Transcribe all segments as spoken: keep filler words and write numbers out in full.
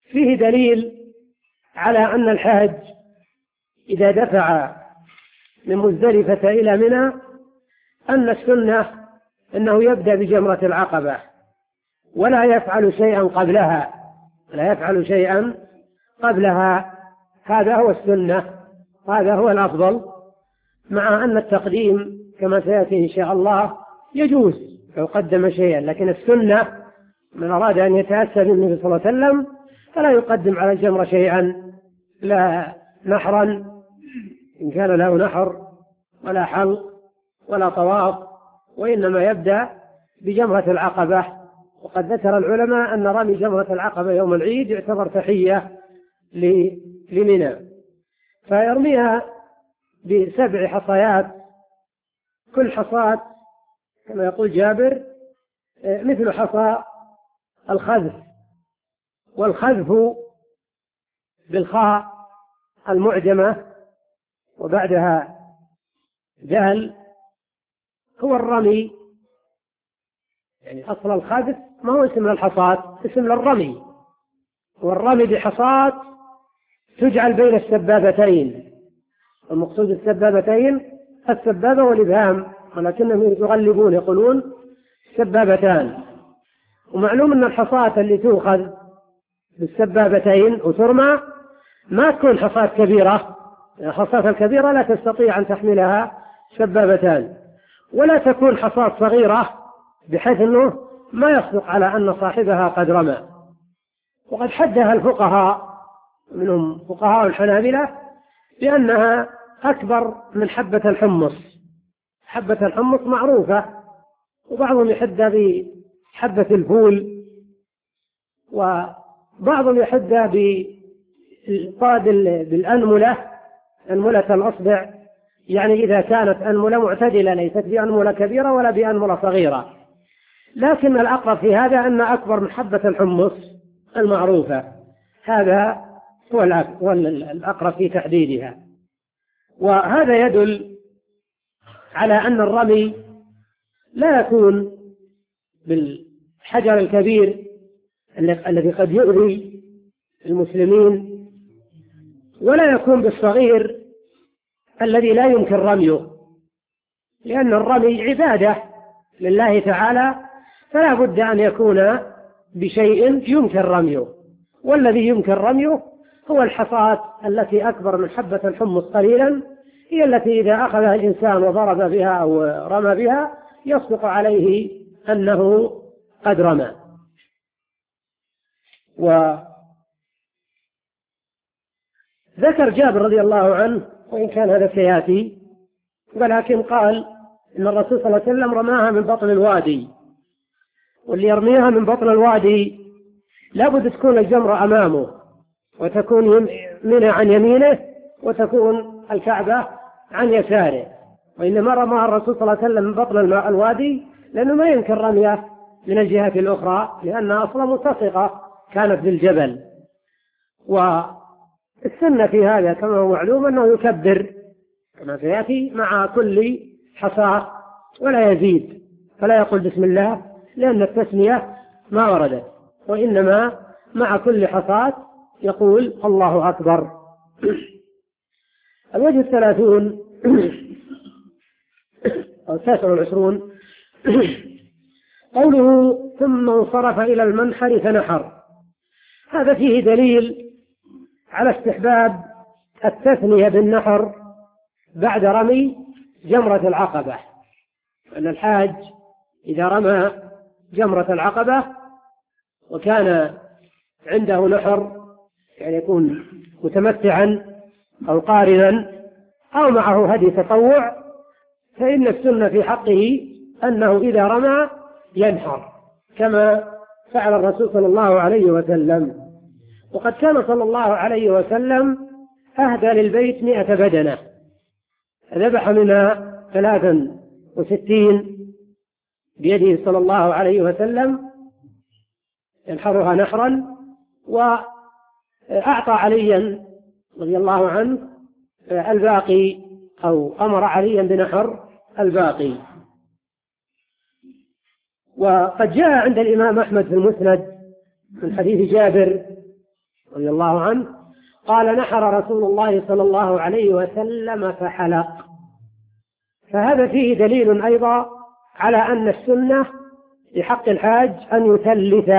فيه دليل على أن الحاج إذا دفع من مزدلفة إلى منى أن السنة أنه يبدأ بجمرة العقبة ولا يفعل شيئا قبلها لا يفعل شيئا قبلها هذا هو السنة، هذا هو الأفضل، مع أن التقديم كما سيأتي إن شاء الله يجوز لو قدم شيئا، لكن السنة من أراد أن يتأسى بالنبي صلى الله عليه وسلم فلا يقدم على الجمرة شيئا، لا نحرا إن كان له نحر ولا حلق ولا طواف، وإنما يبدأ بجمرة العقبة. وقد ذكر العلماء أن رمي جمرة العقبة يوم العيد يعتبر تحية لمنى، فيرميها بسبع حصيات، كل حصاة كما يقول جابر مثل حصى الخذف، والخذف بالخاء المعجمة وبعدها دال هو الرمي، يعني أصل الخذف ما هو اسم للحصاة، اسم للرمي، والرمي بحصاة تجعل بين السبابتين، المقصود السبابتين السبابة والإبهام، ولكنهم يغلبون يقولون سبابتان. ومعلوم أن الحصاة اللي تؤخذ بالسبابتين وترمى ما تكون حصاة كبيرة، الحصاة الكبيرة لا تستطيع أن تحملها سبابتان، ولا تكون حصاة صغيرة بحيث أنه ما يصدق على أن صاحبها قد رمى. وقد حدها الفقهاء منهم فقهاء الحنابلة بأنها أكبر من حبة الحمص، حبة الحمص معروفة، وبعضهم يحدها بحبة الفول، وبعضهم يحدها بالقاد بالأنملة، أنملة الأصبع، يعني إذا كانت أنملة معتدلة ليست بأنملة كبيرة ولا بأنملة صغيرة، لكن الأقرب في هذا أن أكبر من حبة الحمص المعروفة، هذا هو الأقرب في تحديدها. وهذا يدل على أن الرمي لا يكون بالحجر الكبير الذي قد يؤذي المسلمين، ولا يكون بالصغير الذي لا يمكن رميه، لأن الرمي عبادة لله تعالى، فلا بد أن يكون بشيء يمكن رميه، والذي يمكن رميه هو الحصاة التي أكبر من حبة الحمص قليلا، هي التي إذا أخذها الإنسان وضرب بها أو رمى بها يصدق عليه أنه قد رمى. وذكر جابر رضي الله عنه، وإن كان هذا سيأتي، ولكن قال إن الرسول صلى الله عليه وسلم رماها من بطن الوادي، واللي يرميها من بطن الوادي لابد تكون الجمرة أمامه، وتكون منى عن يمينه، وتكون الكعبة عن يساره، وإنما رماها الرسول صلى الله عليه وسلم من بطن الوادي لأنه ما يمكن رميه من الجهة الأخرى، لأنها أصلا ملتصقة كانت بالجبل. والسنة في هذا كما هو معلوم أنه يكبر كما سيأتي مع كل حصاة ولا يزيد، فلا يقول بسم الله لأن التسمية ما وردت، وإنما مع كل حصاة يقول الله أكبر. الوجه الثلاثون أو التاسع والعشرون قوله ثم انصرف إلى المنحر فنحر، هذا فيه دليل على استحباب التثنية بالنحر بعد رمي جمرة العقبة، أن الحاج إذا رمى جمرة العقبة وكان عنده نحر، يعني يكون متمتعا أو قارنا أو معه هدي تطوع، فإن السنة في حقه أنه إذا رمى ينحر كما فعل الرسول صلى الله عليه وسلم. وقد كان صلى الله عليه وسلم أهدى للبيت مئة بدنة، ذبح منها ثلاثا وستين بيده صلى الله عليه وسلم ينحرها نحرا، وأعطى عليا رضي الله عنه الباقي، أو أمر عليا بنحر الباقي. وقد جاء عند الإمام أحمد في المسند من حديث جابر رضي الله عنه قال نحر رسول الله صلى الله عليه وسلم فحلق. فهذا فيه دليل أيضا على أن السنة في حق الحاج أن يثلث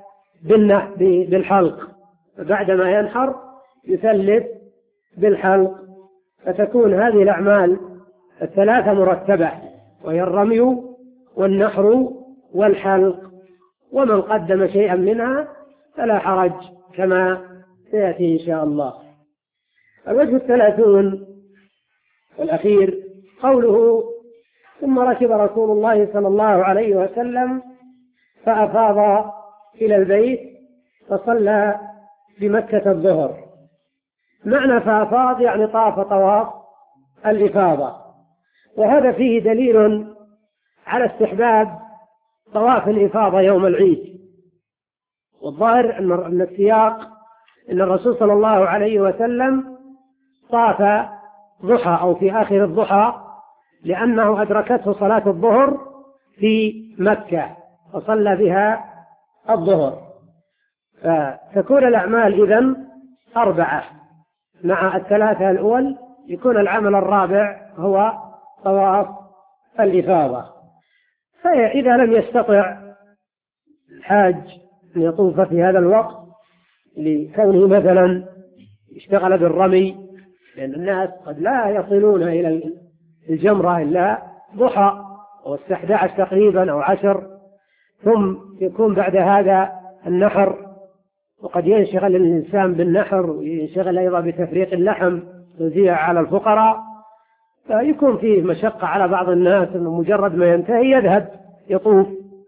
بالحلق، بعدما ينحر يثلث بالحلق، فتكون هذه الأعمال الثلاثة مرتبة، وهي الرمي والنحر والحلق، ومن قدم شيئا منها فلا حرج كما سيأتي إن شاء الله. الوجه الثلاثون والأخير قوله ثم ركب رسول الله صلى الله عليه وسلم فأفاض إلى البيت فصلى بمكة الظهر. معنى فأفاض يعني طاف طواف الإفاضة، وهذا فيه دليل على استحباب طواف الإفاضة يوم العيد. والظاهر أن السياق أن الرسول صلى الله عليه وسلم طاف ضحى أو في آخر الضحى، لأنه أدركته صلاة الظهر في مكة وصلى بها الظهر، فتكون الأعمال إذن أربعة مع الثلاثة الأول، يكون العمل الرابع هو طواف الإفاضة. فإذا لم يستطع الحاج أن يطوف في هذا الوقت لكونه مثلا اشتغل بالرمي، لأن الناس قد لا يصلون إلى الجمرة إلا ضحى أو الساعة إحدى عشرة تقريبا أو عشر، ثم يكون بعد هذا النحر، وقد ينشغل الإنسان بالنحر وينشغل أيضا بتفريق اللحم توزيع على الفقراء، فيكون فيه مشقة على بعض الناس أنه مجرد ما ينتهي يذهب يطوف.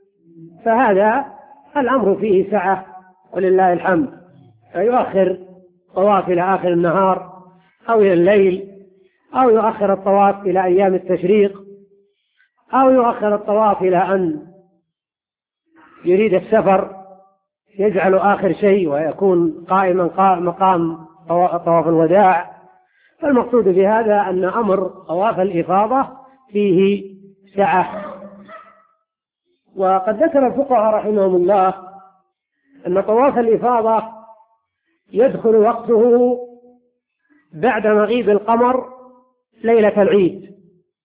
فهذا الأمر فيه سعة ولله الحمد، فيؤخر طواف إلى آخر النهار أو إلى الليل، أو يؤخر الطواف إلى أيام التشريق، أو يؤخر الطواف إلى أن يريد السفر يجعل آخر شيء ويكون قائما مقام طواف الوداع. فالمقصود بهذا أن أمر طواف الإفاضة فيه سعة. وقد ذكر الفقهاء رحمهم الله أن طواف الإفاضة يدخل وقته بعد مغيب القمر ليلة العيد،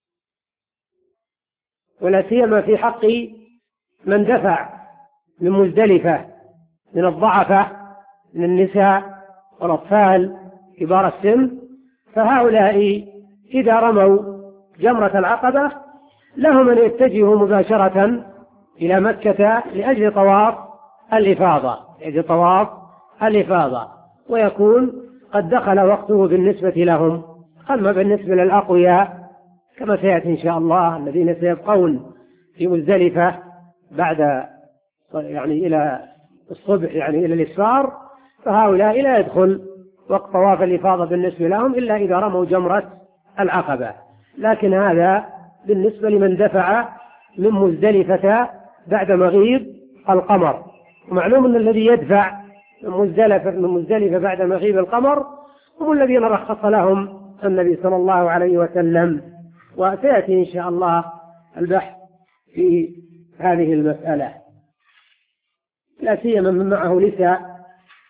ولا سيما في حق من دفع من مزدلفة من الضعفة من النساء والأطفال كبار السن، فهؤلاء إذا رموا جمرة العقبة لهم أن يتجهوا مباشرة إلى مكة لأجل طواف الإفاضة لأجل طواف الإفاضة ويكون قد دخل وقته بالنسبة لهم. أما بالنسبة للأقوياء كما سيأتي إن شاء الله الذين سيبقون في مزدلفة بعد يعني إلى الصبح يعني إلى الإسفار، فهؤلاء لا يدخل وقت طواف الإفاضة بالنسبة لهم إلا إذا رموا جمرة العقبة. لكن هذا بالنسبة لمن دفع من مزدلفة بعد مغيب القمر. ومعلوم أن الذي يدفع من مزدلفة, من مزدلفة بعد مغيب القمر هم الذين رخص لهم النبي صلى الله عليه وسلم. وسيأتي إن شاء الله البحث في هذه المسألة، لا سيما من معه نساء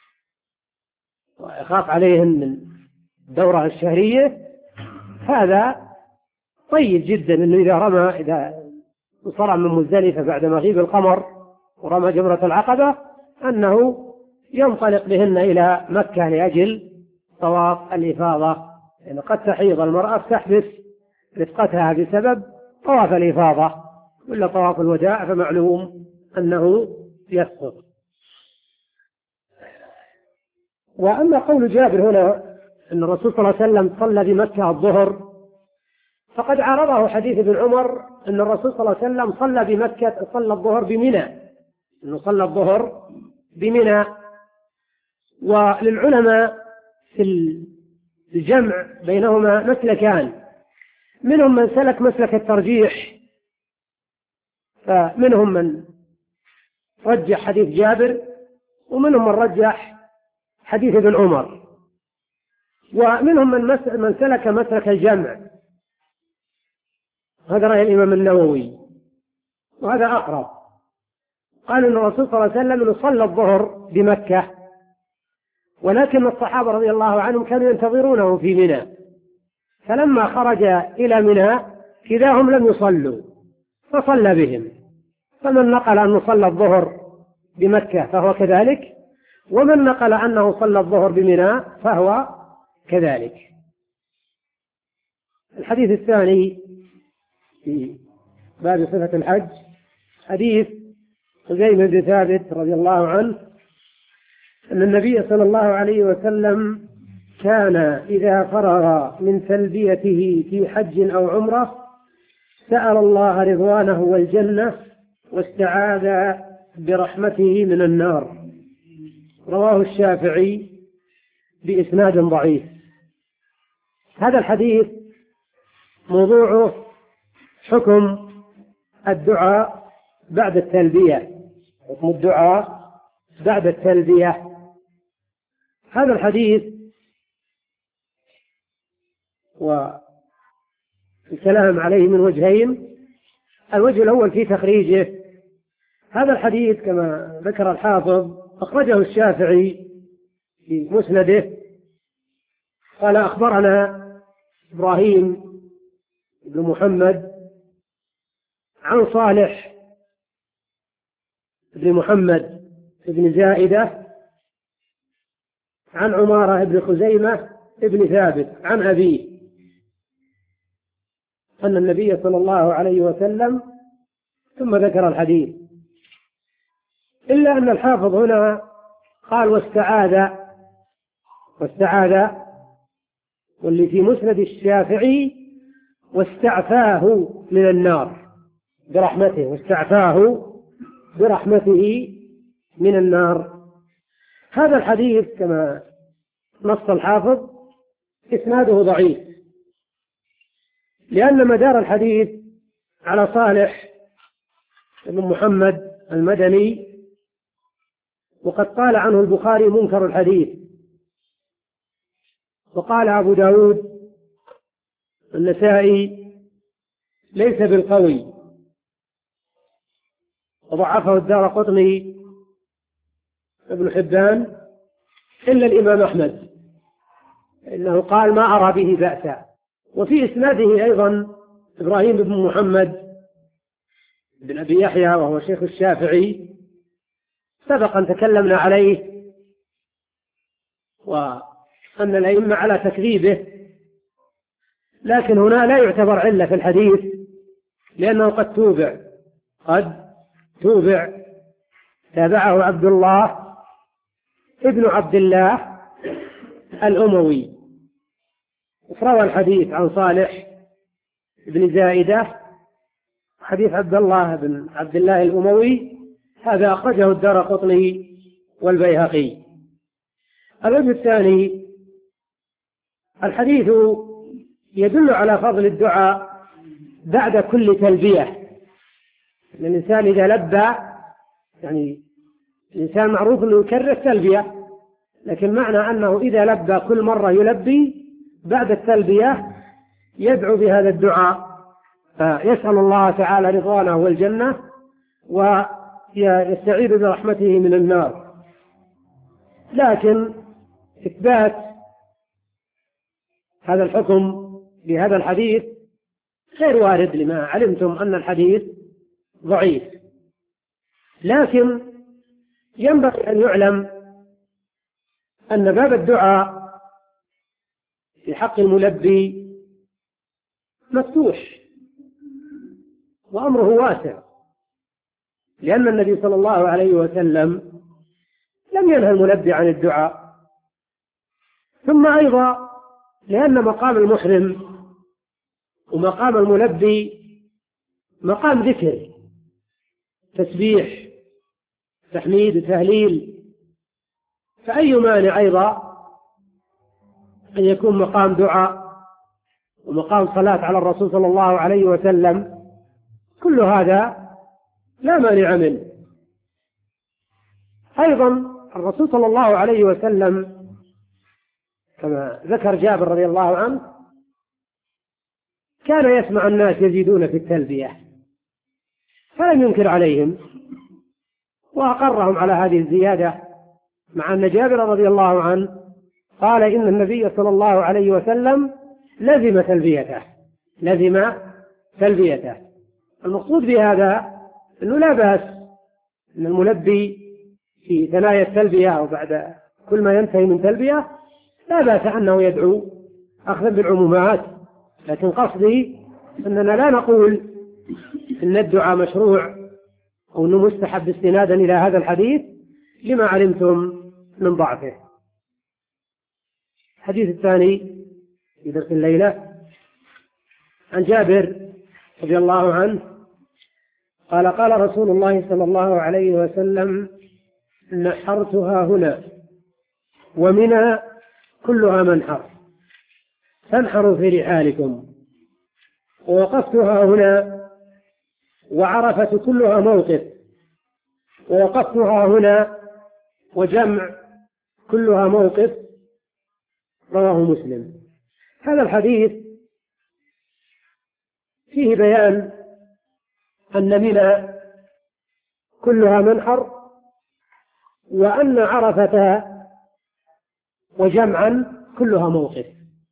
ويخاف عليهم من الدورة الشهرية. هذا طيب جدا أنه إذا رمى إذا صرع من مزدلفة بعد مغيب القمر ورمى جمرة العقبة أنه ينطلق بهن إلى مكة لأجل طواف الإفاضة، يعني قد تحيض المرأة تحبس رفقتها بسبب طواف الإفاضة، ولا طواف الوداع فمعلوم أنه يسقط. وأما قول جابر هنا أن الرسول صلى الله عليه وسلم صلى بمكة الظهر، فقد عارضه حديث ابن عمر أن الرسول صلى الله عليه وسلم صلى بمكة صلى الظهر بمنى، أنه صلى الظهر بمنى. وللعلماء في الجمع بينهما مسلكان، منهم من سلك مسلك الترجيح، فمنهم من رجح حديث جابر، ومنهم من رجح حديث ابن عمر، ومنهم من, من سلك مسلك الجمع، هذا رأي الإمام النووي وهذا أقرب. قال أن الرسول صلى الله عليه وسلم صلى الظهر بمكة ولكن الصحابة رضي الله عنهم كانوا ينتظرونه في منى، فلما خرج إلى منى إذا هم لم يصلوا فصلى بهم. فمن نقل أنه صلى الظهر بمكة فهو كذلك، ومن نقل أنه صلى الظهر بمنى فهو كذلك. الحديث الثاني في باب صفة الحج حديث خزيمة بن ثابت رضي الله عنه أن النبي صلى الله عليه وسلم كان إذا فرغ من تلبيته في حج أو عمرة سأل الله رضوانه والجنة واستعاذ برحمته من النار. رواه الشافعي بإسناد ضعيف. هذا الحديث موضوعه حكم الدعاء بعد التلبية، حكم الدعاء بعد التلبية. هذا الحديث والكلام عليه من وجهين. الوجه الأول في تخريجه. هذا الحديث كما ذكر الحافظ أخرجه الشافعي في مسنده، قال أخبرنا إبراهيم بن محمد عن صالح بن محمد بن زائدة عن عمارة بن خزيمة بن ثابت عن أبيه أن النبي صلى الله عليه وسلم، ثم ذكر الحديث، إلا أن الحافظ هنا قال واستعاذ واستعاذ واللي في مسند الشافعي واستعفاه من النار برحمته، واستعفاه برحمته من النار. هذا الحديث كما نص الحافظ إسناده ضعيف، لأن مدار الحديث على صالح بن محمد المدني، وقد قال عنه البخاري منكر الحديث، وقال أبو داود النسائي ليس بالقوي، وضعفه الدارقطني ابن حبان إلا الإمام أحمد، إنه قال ما أرى به بأسا. وفي إسناده أيضا إبراهيم بن محمد بن أبي يحيى وهو شيخ الشافعي، سبق أن تكلمنا عليه وأن الأئمة على تكذيبه، لكن هنا لا يعتبر علة في الحديث لأنه قد توبع قد توبع تابعه عبد الله ابن عبد الله الأموي، روى الحديث عن صالح بن زائدة حديث عبد الله بن عبد الله الأموي، هذا أخرجه الدارقطني والبيهقي. الوجه الثاني الحديث يدل على فضل الدعاء بعد كل تلبية. الإنسان إذا لبى، يعني الإنسان معروف أنه يكرر التلبية، لكن معنى أنه إذا لبى كل مرة يلبي بعد التلبية يدعو بهذا الدعاء، فيسأل الله تعالى رضوانه والجنة ويستعيذ برحمته من النار. لكن إثبات هذا الحكم بهذا الحديث غير وارد، لما علمتم أن الحديث ضعيف. لكن ينبغي أن يعلم أن باب الدعاء في حق الملبي مفتوح وأمره واسع، لأن النبي صلى الله عليه وسلم لم ينهى الملبي عن الدعاء. ثم أيضا لأن مقام المحرم ومقام الملبي مقام ذكر، تسبيح تحميد وتهليل، فأي مانع أيضا أن يكون مقام دعاء ومقام صلاة على الرسول صلى الله عليه وسلم، كل هذا لا مانع منه. أيضا الرسول صلى الله عليه وسلم كما ذكر جابر رضي الله عنه كان يسمع الناس يزيدون في التلبية فلم ينكر عليهم وأقرهم على هذه الزيادة مع أن جابر رضي الله عنه قال إن النبي صلى الله عليه وسلم لزم تلبيته لزم تلبيته. المقصود بهذا أنه لا بأس أن الملبي في ثنايا التلبية أو بعد كل ما ينتهي من تلبية لا بأس أنه يدعو أخذا بالعمومات، لكن قصدي أننا لا نقول إن الدعاء مشروع أو أنه مستحب استنادا إلى هذا الحديث لما علمتم من ضعفه. الحديث الثاني في درس الليلة عن جابر رضي الله عنه قال قال رسول الله صلى الله عليه وسلم نحرتها هنا ومنى كلها منحر فانحروا في رحالكم، ووقفتها هنا وعرفة كلها موقف، ووقفتها هنا وجمع كلها موقف. رواه مسلم. هذا الحديث فيه بيان أن منى كلها منحر، وأن عرفة وجمعا كلها موقف.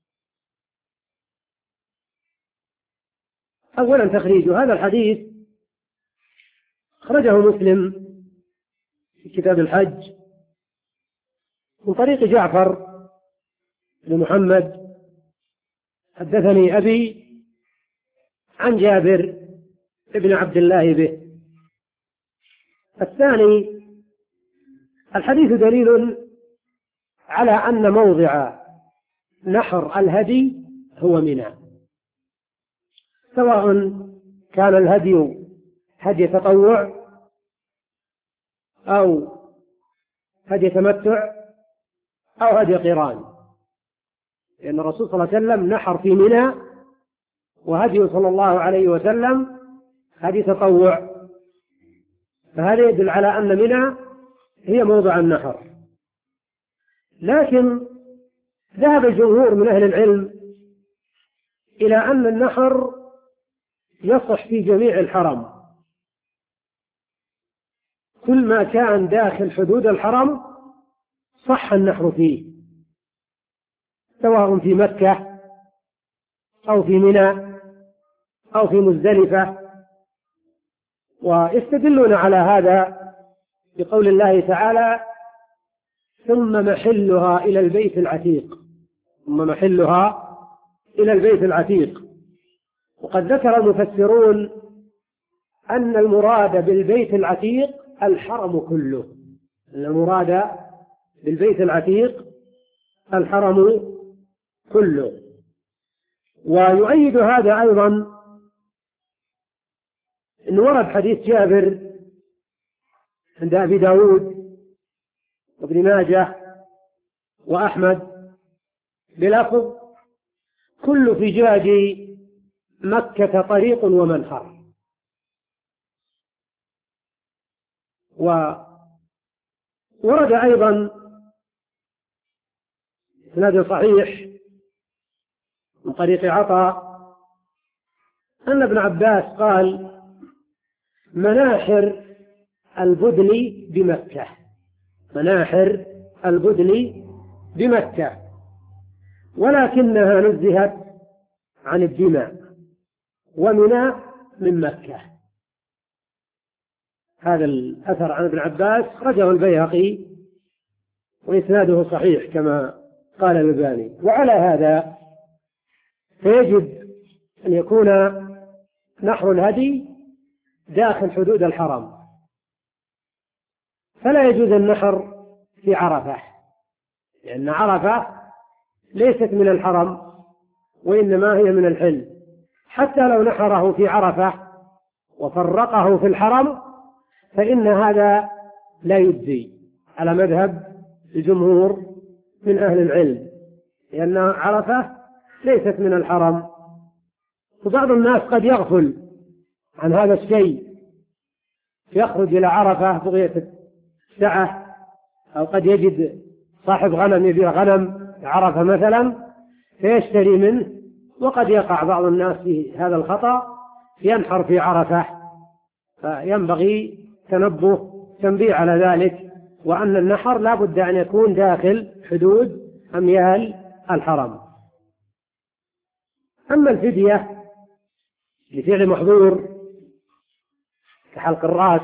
أولا تخريج هذا الحديث أخرجه مسلم في كتاب الحج من طريق جعفر بن محمد حدثني أبي عن جابر بن عبد الله به. الثاني الحديث دليل على أن موضع نحر الهدي هو منى، سواء كان الهدي هدي تطوع أو هدي تمتع أو هدي قران، لأن الرسول صلى الله عليه وسلم نحر في منى، وهدي صلى الله عليه وسلم هدي تطوع، فهذا يدل على أن منى هي موضع النحر. لكن ذهب الجمهور من أهل العلم إلى أن النحر يصح في جميع الحرم، كل ما كان داخل حدود الحرم صح النحر فيه، سواء في مكة أو في منى أو في مزدلفة. ويستدلون على هذا بقول الله تعالى ثم محلها إلى البيت العتيق، ثم محلها إلى البيت العتيق. وقد ذكر المفسرون أن المراد بالبيت العتيق الحرم كله، أن المراد بالبيت العتيق الحرم كله. ويؤيد هذا أيضا أن ورد حديث جابر عند أبي داود وابن ماجه وأحمد بلفظ كل فجاج مكة طريق ومنحر. وورد أيضا إسناد صحيح من طريق عطاء أن ابن عباس قال مناحر البدن بمكة، مناحر البدن بمكة، ولكنها نزهت عن الدماء ومنى من مكة. هذا الأثر عن ابن عباس خرجه البيهقي وإسناده صحيح كما قال الألباني. وعلى هذا فيجب أن يكون نحر الهدي داخل حدود الحرم، فلا يجوز النحر في عرفة، لأن عرفة ليست من الحرم وإنما هي من الحل. حتى لو نحره في عرفة وفرقه في الحرم فإن هذا لا يجزي على مذهب الجمهور من أهل العلم، لأن عرفة ليست من الحرم. وبعض الناس قد يغفل عن هذا الشيء، يخرج إلى عرفة بغية السعة، أو قد يجد صاحب غنم يبيع غنم عرفة مثلا فيشتري منه، وقد يقع بعض الناس في هذا الخطأ ينحر في عرفة، فينبغي تنبه تنبيه على ذلك وأن النحر لا بد أن يكون داخل حدود أميال الحرم. أما الفدية لفعل محظور كحلق الرأس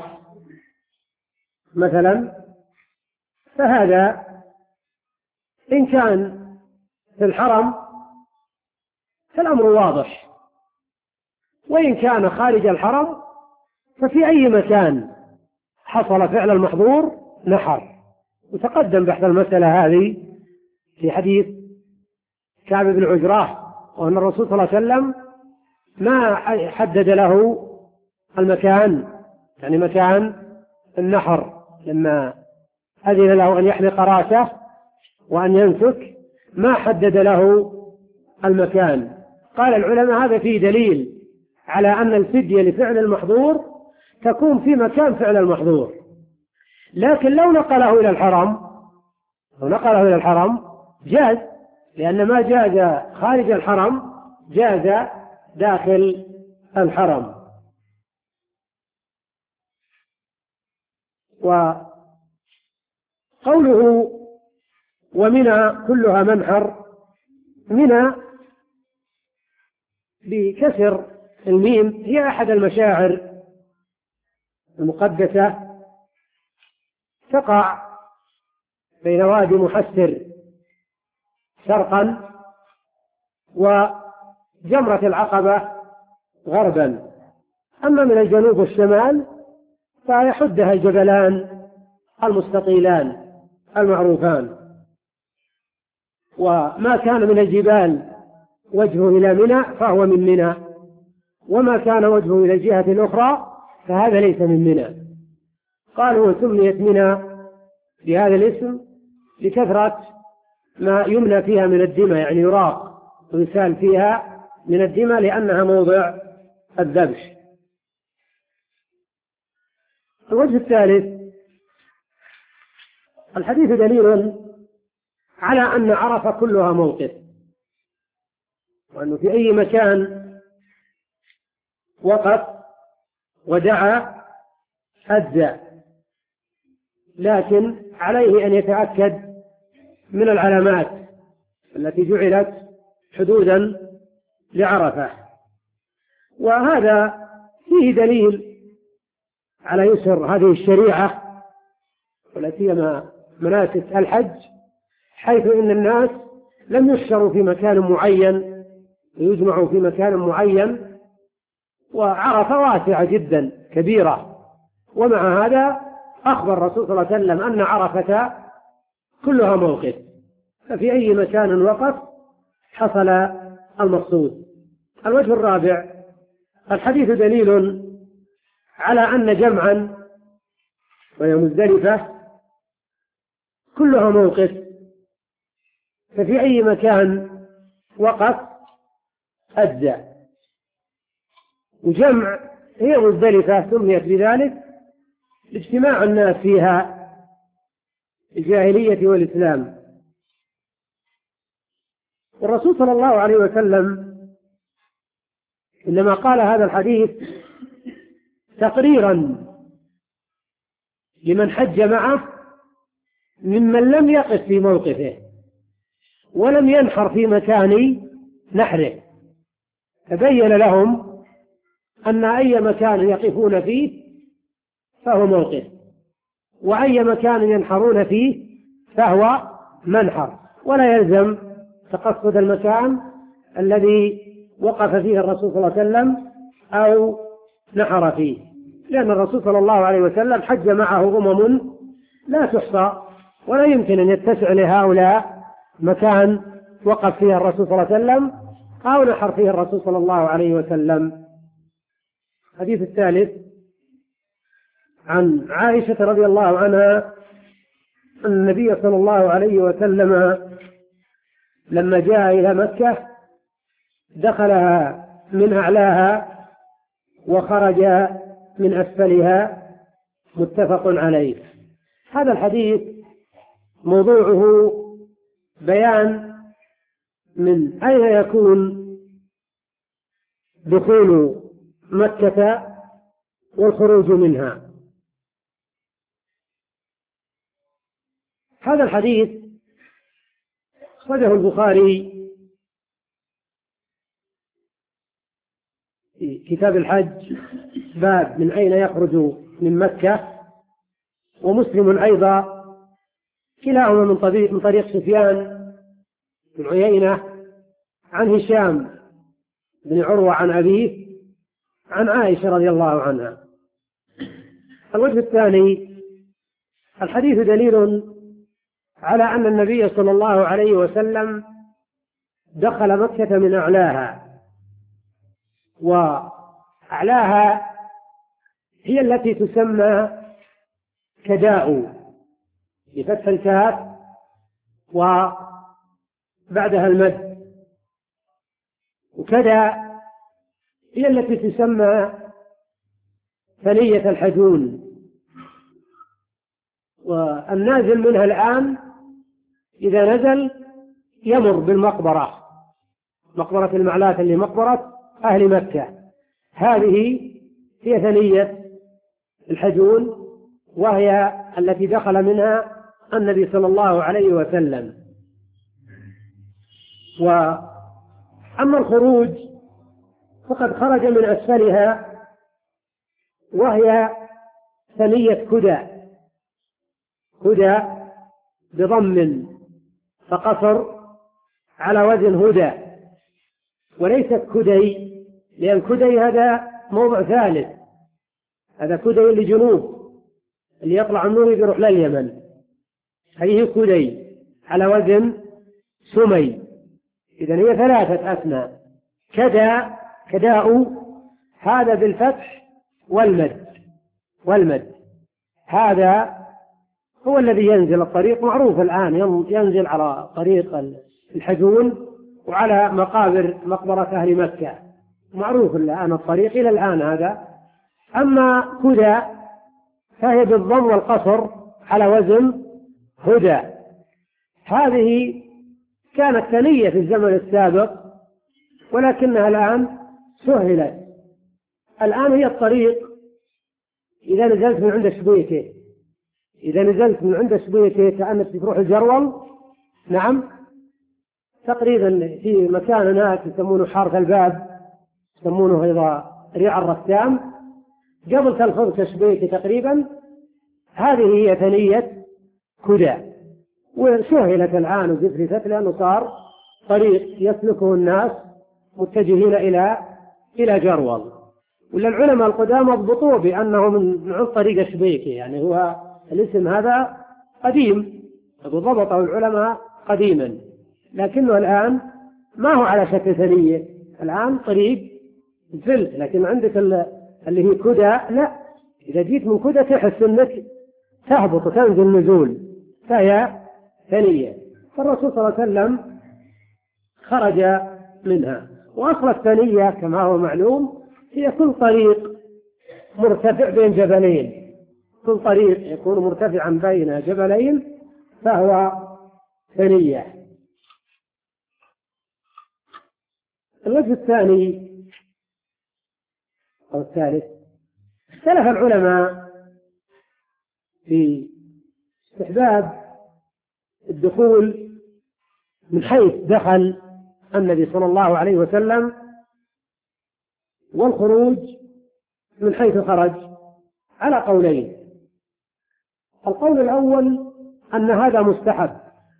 مثلا، فهذا إن كان في الحرم فالأمر واضح، وإن كان خارج الحرم ففي أي مكان حصل فعل المحظور نحر. وتقدم بحث المسألة هذه في حديث كعب بن عجرة، وأن الرسول صلى الله عليه وسلم ما حدد له المكان، يعني مكان النحر، لما أذن له أن يحلق رأسه وأن ينسك ما حدد له المكان. قال العلماء هذا فيه دليل على أن الفدية لفعل المحظور تكون في مكان فعل المحظور. لكن لو نقله إلى الحرم لو نقله إلى الحرم جاز، لأن ما جاز خارج الحرم جاز داخل الحرم. وقوله ومنى كلها منحر، منى بكسر الميم هي أحد المشاعر المقدسة، تقع بين وادي محسر شرقا وجمرة العقبة غربا. أما من الجنوب والشمال فيحدها الجبلان المستطيلان المعروفان، وما كان من الجبال وجهه إلى منى فهو من منى، وما كان وجهه إلى الجهة الأخرى فهذا ليس من منى. قالوا سميت منى بهذا الاسم لكثرة ما يمنى فيها من الدماء، يعني يراق ويسال فيها من الدماء لأنها موضع الذبح. الوجه الثالث، الحديث دليل على أن عرفة كلها موقف، وأنه في أي مكان وقف ودعا أجزى، لكن عليه أن يتأكد من العلامات التي جعلت حدودا لعرفة. وهذا فيه دليل على يسر هذه الشريعة، ولا سيما مناسك الحج، حيث إن الناس لم يحشروا في مكان معين ويجمعوا في مكان معين، وعرفة واسعة جدا كبيرة، ومع هذا أخبر الرسول صلى الله عليه وسلم أن عرفة كلها موقف، ففي أي مكان وقف حصل المقصود. الوجه الرابع، الحديث دليل على أن جمعا وهي مزدلفة كلها موقف، ففي أي مكان وقف أجزى. وجمع هي مزدلفة سميت بذلك لاجتماع الناس فيها الجاهلية والإسلام. والرسول صلى الله عليه وسلم إنما قال هذا الحديث تقريرا لمن حج معه ممن لم يقف في موقفه ولم ينحر في مكان نحره، تبين لهم أن أي مكان يقفون فيه فهو موقف، وأي مكان ينحرون فيه فهو منحر، ولا يلزم تقصد المكان الذي وقف فيه الرسول صلى الله عليه وسلم أو نحر فيه، لأن الرسول صلى الله عليه وسلم حج معه أمم لا تحصى، ولا يمكن أن يتسع لهؤلاء مكان وقف فيه الرسول صلى الله عليه وسلم أو نحر فيه الرسول صلى الله عليه وسلم. الحديث الثالث عن عائشة رضي الله عنها أن النبي صلى الله عليه وسلم لما جاء إلى مكة دخلها من أعلاها وخرج من أسفلها، متفق عليه. هذا الحديث موضوعه بيان من أين يكون دخول مكة والخروج منها. هذا الحديث أخرجه البخاري في كتاب الحج باب من أين يخرج من مكة، ومسلم أيضا كلاهما من طريق من طريق سفيان بن عيينة عن هشام بن عروة عن أبيه عن عائشة رضي الله عنها. الوجه الثاني: الحديث دليل على أن النبي صلى الله عليه وسلم دخل مكة من أعلاها، وأعلاها هي التي تسمى كداء بفتح الكاف وبعدها المد، وكدا هي التي تسمى ثنية الحجون، والنازل منها الآن إذا نزل يمر بالمقبرة، مقبرة المعلاة اللي مقبرة أهل مكة، هذه هي ثنية الحجون، وهي التي دخل منها النبي صلى الله عليه وسلم. وأما الخروج فقد خرج من أسفلها، وهي ثنية كدى، كدى بضم فقصر على وزن هدى، وليست كدي، لأن كدي هذا موضع ثالث، هذا كدي لجنوب اللي يطلع النور يروح لليمن، هذه كدي على وزن سمي، إذن هي ثلاثة أسماء: كدا، كداء، هذا بالفتح والمد، والمد هذا هو الذي ينزل الطريق، معروف الآن ينزل على طريق الحجون وعلى مقابر مقبرة أهل مكة، معروف الآن الطريق إلى الآن هذا. أما كدى فهي بالضم والقصر على وزن هدى، هذه كانت ثنية في الزمن السابق، ولكنها الآن سهلت. الآن هي الطريق إذا نزلت من عند شبيكة، إذا نزلت من عند شبيكة كأنك تروح الجرول، نعم، تقريبا في مكان هناك يسمونه حارة الباب، يسمونه أيضا ريع الرسام، قبل تلفظ شبيكة تقريبا، هذه هي ثنية كدى، وسهلت الآن وزفرت لأنه صار طريق يسلكه الناس متجهين إلى إلى جرول. ولا العلماء القدامى ضبطوه بأنه من عن طريق شبيكة، يعني هو الاسم هذا قديم، ضبطه العلماء قديما، لكنه الآن ما هو على شكل ثنية، الآن طريق زلت، لكن عندك اللي هي كدى لا، إذا جيت من كدى تحس أنك تهبط وتنزل نزول، فهي ثنية. فالرسول صلى الله عليه وسلم خرج منها. وأصل الثنية كما هو معلوم هي كل طريق مرتفع بين جبلين، كل طريق يكون مرتفعا بين جبلين فهو ثنية. الوجه الثاني أو الثالث: اختلف العلماء في استحباب الدخول من حيث دخل النبي صلى الله عليه وسلم، والخروج من حيث خرج، على قولين. القول الأول أن هذا مستحب،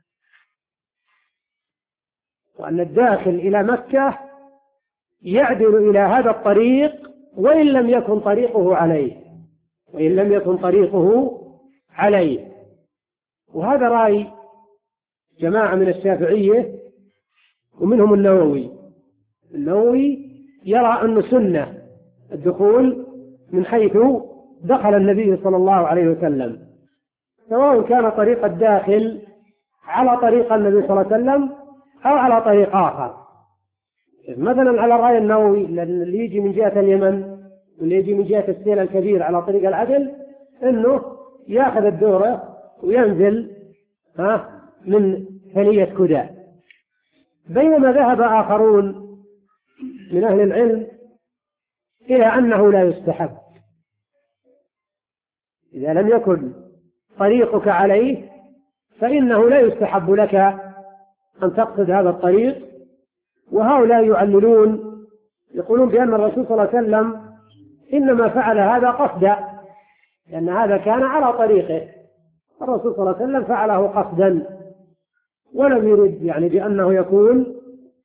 وأن الداخل إلى مكة يعدل إلى هذا الطريق وإن لم يكن طريقه عليه، وإن لم يكن طريقه عليه. وهذا رأي جماعة من الشافعية ومنهم النووي. النووي يرى أن سنة الدخول من حيث دخل النبي صلى الله عليه وسلم، سواء كان طريق الداخل على طريق النبي صلى الله عليه وسلم أو على طريق آخر. مثلا على رأي النووي اللي يجي من جهة اليمن واللي يجي من جهة السيل الكبير على طريق العدل، أنه يأخذ الدورة وينزل ها من ثنية كدى. بينما ذهب آخرون من أهل العلم إلى أنه لا يستحب، إذا لم يكن طريقك عليه فإنه لا يستحب لك أن تقصد هذا الطريق. وهؤلاء يعللون يقولون بأن الرسول صلى الله عليه وسلم إنما فعل هذا قصدا، لأن هذا كان على طريقه، الرسول صلى الله عليه وسلم فعله قصدا ولم يرد يعني بأنه يكون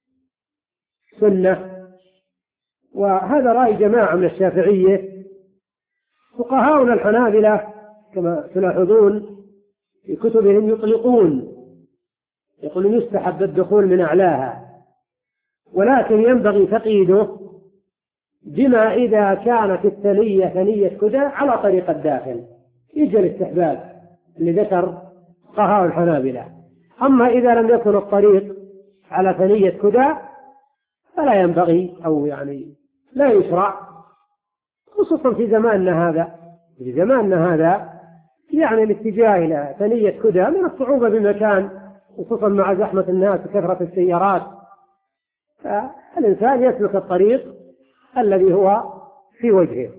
سنة. وهذا رأي جماعة من الشافعية. فقهاؤنا الحنابلة كما تلاحظون في كتبهم يطلقون، يقولون يستحب الدخول من أعلاها، ولكن ينبغي تقييده بما إذا كانت الثنية ثنية كدى على طريق الداخل، يجي الاستحباب اللي ذكر فقهاء الحنابلة. أما إذا لم يكن الطريق على ثنية كدى فلا ينبغي أو يعني لا يشرع، خصوصا في زماننا هذا. في زماننا هذا يعني الاتجاه إلى ثنية كدى من الصعوبة بمكان، خصوصا مع زحمة الناس وكثرة السيارات، فالإنسان يسلك الطريق الذي هو في وجهه.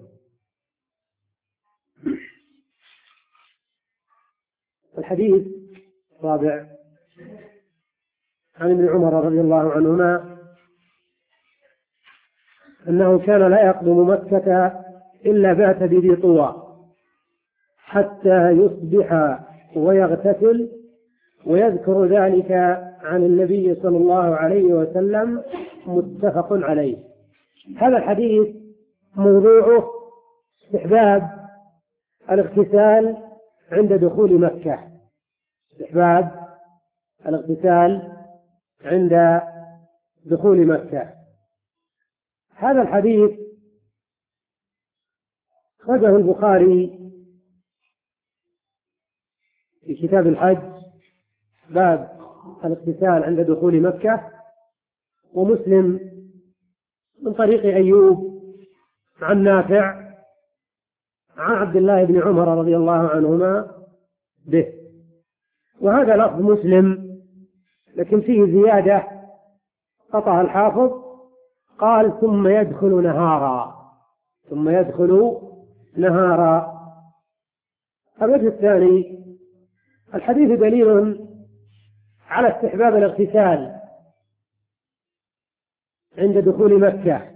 الحديث الرابع عن ابن عمر رضي الله عنهما أنه كان لا يقدم مكة إلا بات بذي طوى حتى يصبح ويغتسل، ويذكر ذلك عن النبي صلى الله عليه وسلم، متفق عليه. هذا الحديث موضوعه استحباب الاغتسال عند دخول مكة، استحباب الاغتسال عند دخول مكة. هذا الحديث خرجه البخاري في كتاب الحج باب الاغتسال عند دخول مكة، ومسلم من طريق أيوب عن نافع عن عبد الله بن عمر رضي الله عنهما به. وهذا لفظ مسلم لكن فيه زيادة قطع الحافظ، قال ثم يدخل نهارا، ثم يدخل نهارا. الوجه الثاني، الحديث دليل على استحباب الاغتسال عند دخول مكة،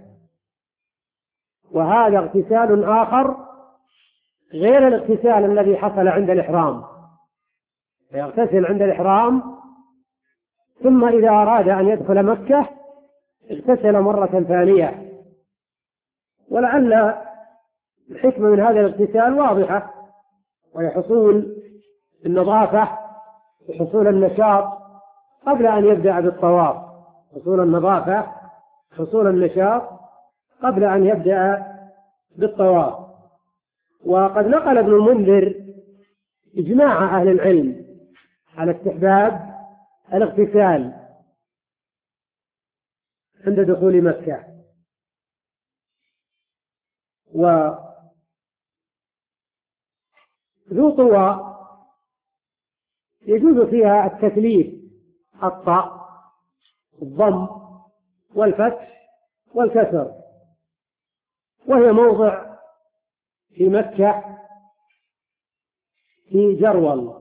وهذا اغتسال آخر غير الاغتسال الذي حصل عند الإحرام. يغتسل عند الإحرام، ثم إذا أراد أن يدخل مكة اغتسل مرة ثانية. ولعل الحكمة من هذا الاغتسال واضحة، وهي حصول النظافة وحصول النشاط قبل أن يبدأ بالطواف، حصول النظافة حصول النشاط قبل أن يبدأ بالطواف. وقد نقل ابن المنذر إجماع أهل العلم على استحباب الاغتسال عند دخول مكة. وذو طوى يجوز فيها التكليف، الطاء الضم والفتح والكسر، وهي موضع في مكة في جرول.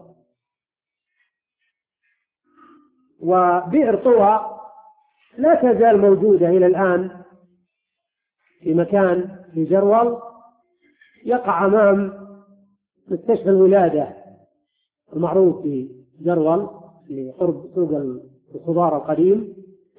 وبئر طوى لا تزال موجودة إلى الآن في مكان في جرول يقع أمام مستشفى الولادة المعروف في جرول في قرب سوق الخضار القديم.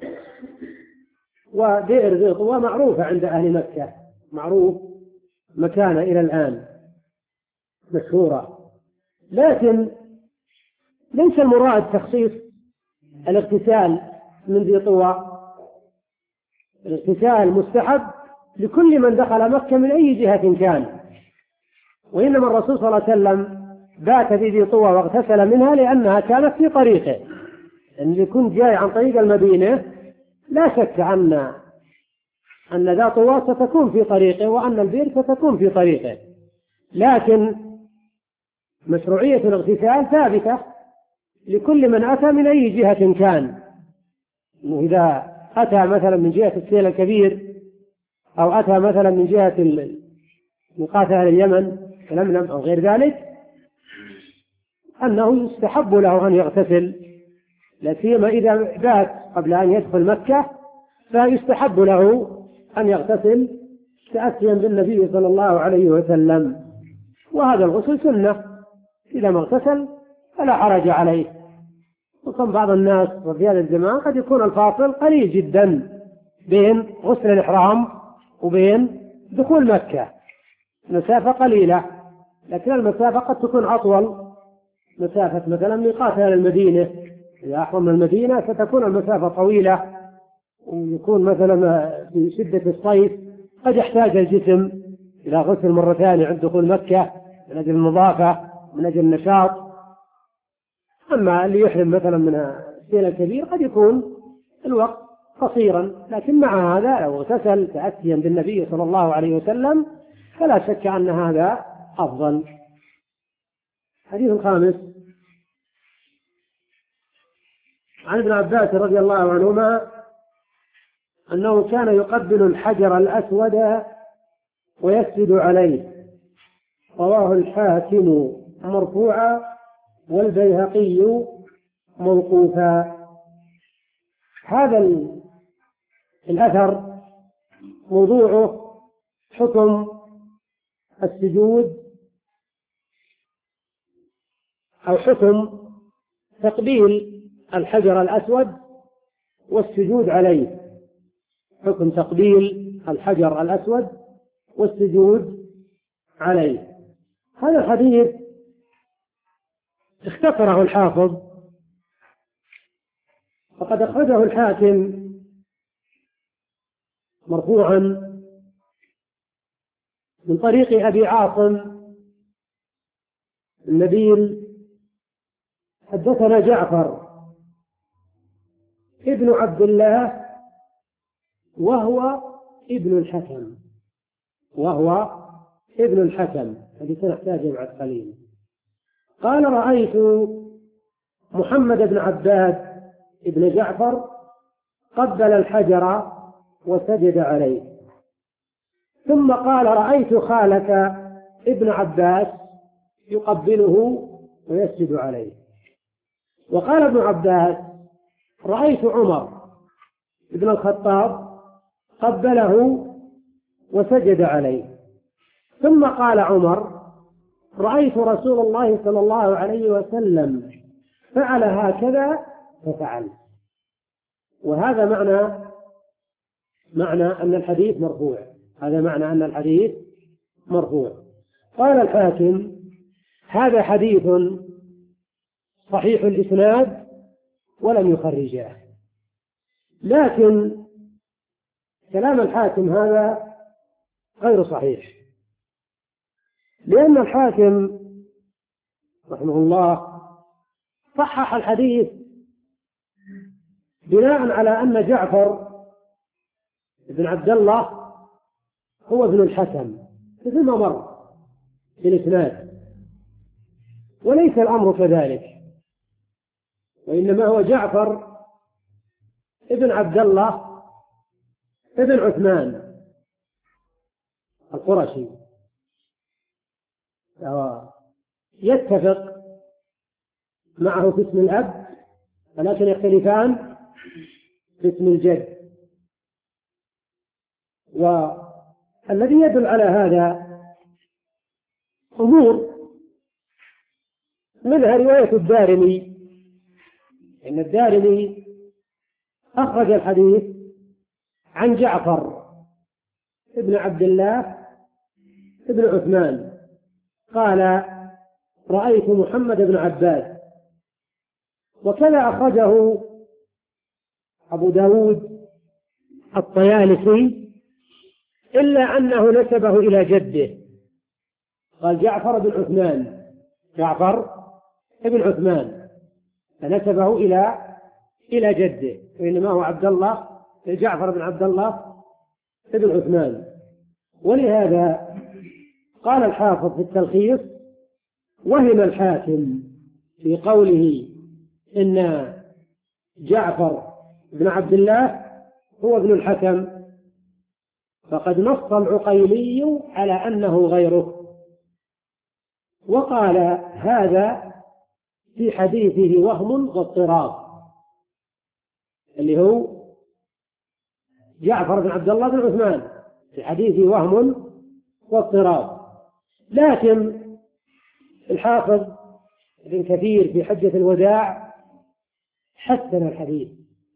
وبئر ذي طوى معروفة عند أهل مكة، معروف مكانة إلى الآن مشهورة، لكن ليس المراد تخصيص الاغتسال من ذي طوى. الاغتسال مستحب لكل من دخل مكة من أي جهة كان، وإنما الرسول صلى الله عليه وسلم بات في ذي طوى واغتسل منها لأنها كانت في طريقه. إن اللي كنت جاي عن طريق المدينة لا شك أن أن ذا طوى ستكون في طريقه وأن البئر ستكون في طريقه، لكن مشروعية الاغتسال ثابتة لكل من أتى من أي جهة كان. إذا أتى مثلا من جهة السيل الكبير، أو أتى مثلا من جهة ميقات أهل اليمن كلملم أو غير ذلك، أنه يستحب له أن يغتسل، لا سيما إذا بات قبل أن يدخل مكة، فيستحب له أن يغتسل تأسيا بالنبي صلى الله عليه وسلم. وهذا الغسل سنة، إذا ما اغتسل فلا حرج عليه. وكم بعض الناس وفي هذا الزمان قد يكون الفاصل قليل جدا بين غسل الإحرام وبين دخول مكة، مسافة قليلة، لكن المسافة قد تكون أطول، مسافة مثلا ميقات أهل المدينة، إذا أحرم من المدينة ستكون المسافة طويلة، ويكون مثلا في شدة الصيف قد يحتاج الجسم إلى غسل مرة ثانية عند دخول مكة من أجل النظافة من أجل النشاط. أما اللي يحرم مثلا من السيل الكبير قد يكون الوقت قصيرا، لكن مع هذا لو اغتسل تأسيا بالنبي صلى الله عليه وسلم فلا شك أن هذا أفضل. حديث الخامس عن ابن عباس رضي الله عنهما أنه كان يقبل الحجر الأسود ويسجد عليه، رواه الحاكم مرفوعا والبيهقي موقوفا. هذا الأثر موضوعه حكم السجود أو حكم تقبيل الحجر الأسود والسجود عليه، حكم تقبيل الحجر الأسود والسجود عليه. هذا الحديث اختصره الحافظ، فقد أخرجه الحاكم مرفوعا من طريق أبي عاصم النبيل حدثنا جعفر ابن عبد الله وهو ابن الحكم وهو ابن الحكم الذي سنحتاجه بعد قليل. قال رأيت محمد بن عباد ابن جعفر قبل الحجر وسجد عليه، ثم قال رأيت خالك ابن عباس يقبله ويسجد عليه. وقال ابن عباس رأيت عمر ابن الخطاب قبله وسجد عليه. ثم قال عمر رأيت رسول الله صلى الله عليه وسلم فعل هكذا ففعل. وهذا معنى معنى أن الحديث مرفوع، هذا معنى أن الحديث مرفوع. قال الحاكم هذا حديث صحيح الإسناد ولم يخرجاه، لكن كلام الحاكم هذا غير صحيح، لأن الحاكم رحمه الله صحح الحديث بناء على أن جعفر بن عبد الله هو ابن الحكم مثل ما مر في الإسناد، وليس الأمر كذلك، وإنما هو جعفر ابن عبد الله ابن عثمان القرشي، يتفق معه في اسم الأب ولكن يختلفان في اسم الجد. والذي يدل على هذا أمور منها رواية الدارمي، إن الدارمي أخرج الحديث عن جعفر ابن عبد الله ابن عثمان قال رأيت محمد بن عباس. وكذا أخرجه أبو داود الطيالسي إلا أنه نسبه إلى جده، قال جعفر بن عثمان جعفر ابن عثمان فنسبه إلى إلى جده، وإنما هو عبد الله جعفر بن عبد الله ابن عثمان. ولهذا قال الحافظ في التلخيص وهم الحاكم في قوله إن جعفر بن عبد الله هو ابن الحكم، فقد نص العقيلي على أنه غيره، وقال هذا في حديثه وهم واضطراب، اللي هو جعفر بن عبد الله بن عثمان، في حديثه وهم واضطراب. لكن الحافظ ابن كثير في حجة الوداع حسن الحديث.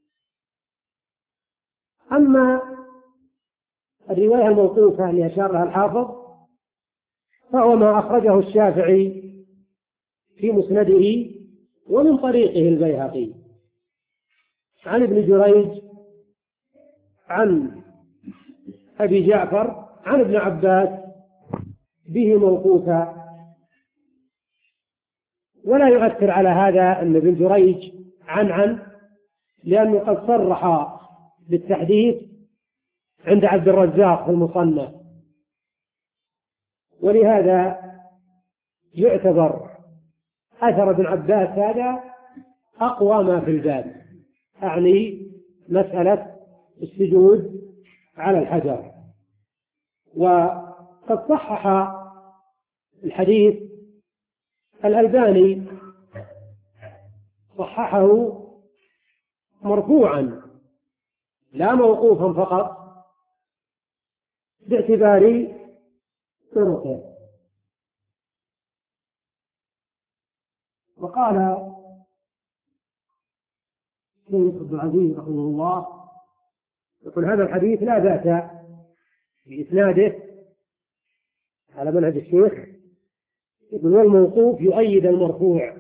أما الرواية الموقوفة اللي أشار لها الحافظ فهو ما أخرجه الشافعي في مسنده ومن طريقه البيهقي عن ابن جريج عن أبي جعفر عن ابن عباس به موقوفا. ولا يؤثر على هذا أن ابن جريج عن عن لأنه قد صرح بالتحديث عند عبد الرزاق في المصنف، ولهذا يعتبر أثر ابن عباس هذا أقوى ما في الباب، أعني مسألة السجود على الحجر. وقد صحح الحديث الألباني، صححه مرفوعا لا موقوفا فقط باعتبار طرقه. وقال الشيخ عبد العزيز رحمه الله يقول هذا الحديث لا بأس بإسناده على منهج الشيخ، يقول والموقوف يؤيد المرفوع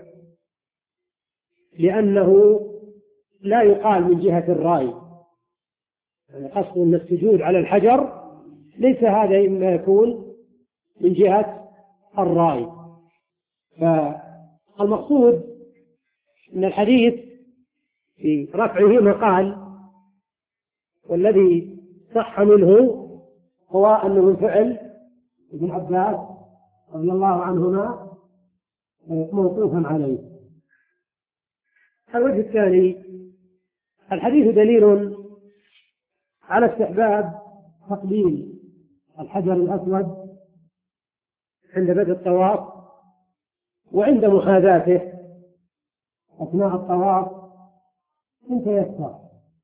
لأنه لا يقال من جهة الرأي، يعني قصد أن السجود على الحجر ليس هذا إما يكون من جهة الرأي. فالمقصود أن الحديث في رفعه مقال، والذي صح منه هو أنه من فعل ابن عباس رضي الله عنهما موقوفا عليه. الوجه الثاني، الحديث دليل على استحباب تقبيل الحجر الأسود عند بدء الطواف وعند محاذاته أثناء الطواف إن تيسر.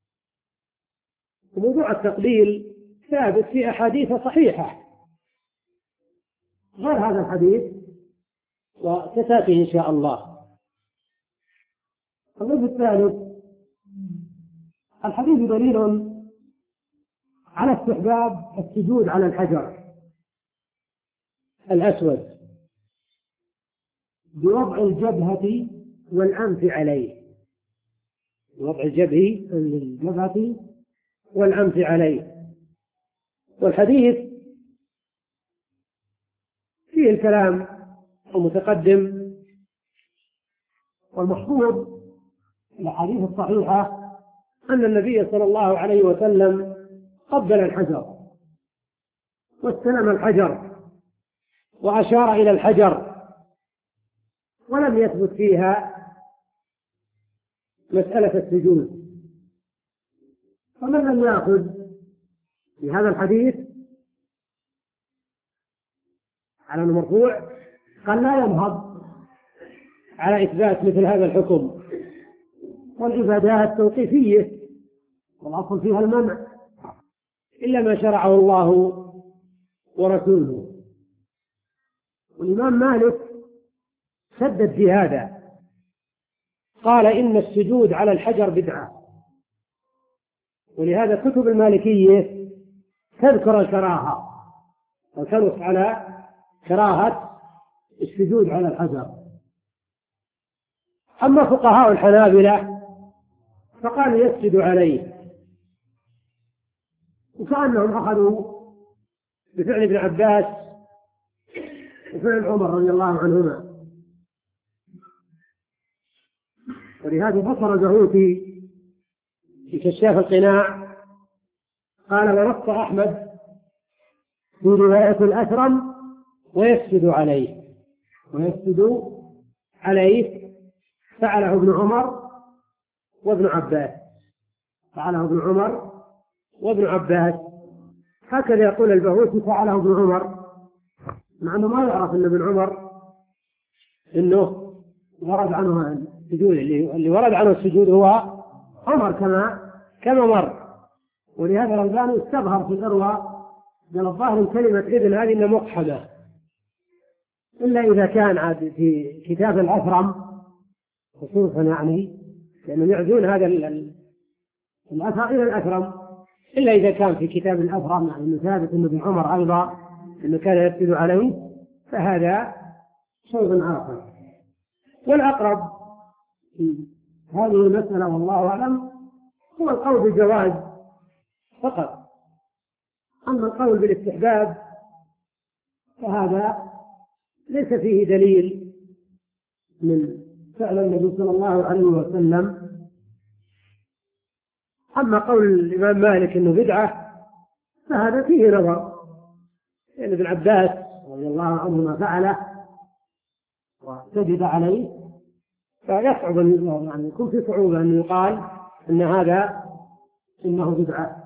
موضوع التقبيل ثابت في أحاديث صحيحة غير هذا الحديث وستأتي إن شاء الله. الوجه الثالث، الحديث دليل على استحباب السجود على الحجر الأسود بوضع الجبهة والأنف عليه، بوضع الجبهة الجبهة والأنف عليه. والحديث فيه الكلام المتقدم، والمحفوظ الأحاديث الصحيحة أن النبي صلى الله عليه وسلم قبل الحجر واستلم الحجر وأشار إلى الحجر، ولم يثبت فيها مسألة السجود. فمن لم يأخذ بهذا الحديث على المرفوع قال لا ينهض على إثبات مثل هذا الحكم. والعبادات توقيفية والأصل فيها المنع إلا ما شرعه الله ورسوله. والإمام مالك شدد في هذا، قال إن السجود على الحجر بدعة، ولهذا كتب المالكية تذكر الكراهة وتنص على كراهة السجود على الحجر. أما فقهاء الحنابلة فقالوا يسجد عليه، وكأنهم أخذوا بفعل ابن عباس وفعل عمر رضي الله عنهما. ولهذا فسر زهوتي في كشاف القناع قال ونص أحمد في رواية الأثرم ويسجد عليه، ويسجد عليه فعله ابن عمر وابن عباس، فعله ابن عمر وابن عباس. هكذا يقول البهوتي فعله ابن عمر، مع أنه ما يعرف أن ابن عمر إنه ورد عنه السجود، اللي ورد عنه السجود هو عمر كما كما مر. ولهذا الألباني استظهر في الإرواء قال الظاهر كلمة ابن هذه إنها مقحمة، إلا إذا كان عاد في كتاب الأثرم خصوصا، يعني لأنهم يعزون هذا الأثر إلى الأثرم، إلا إذا كان في كتاب الأثرم يعني إنه ثابت إنه ابن عمر أيضا إنه كان يرتد عليه، فهذا شيء آخر. والأقرب في هذه المسألة والله أعلم هو القول بالجواز فقط، أما القول بالاستحباب فهذا ليس فيه دليل من فعل النبي صلى الله عليه وسلم. أما قول الإمام مالك أنه بدعة فهذا فيه نظر، لأن ابن عباس رضي الله عنهما فعله وسجد عليه، فيصعب يعني يكون في صعوبة أن يقال أن هذا إنه بدعة.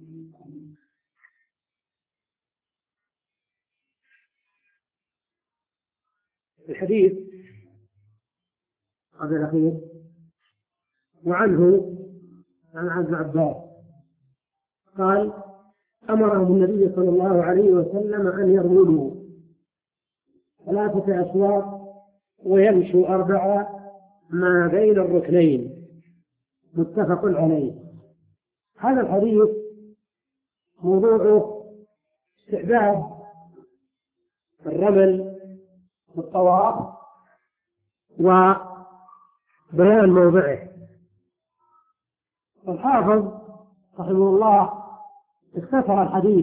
الحديث هذا الأخير وعنه عن ابن عباس قال أمرهم النبي صلى الله عليه وسلم أن يرملوا ثلاثة أشواط ويمشوا أربعة ما بين الركنين، متفق عليه. هذا الحديث موضوعه استحباب الرمل والطواف وبيان موضعه. الحافظ رحمه الله اختصر الحديث.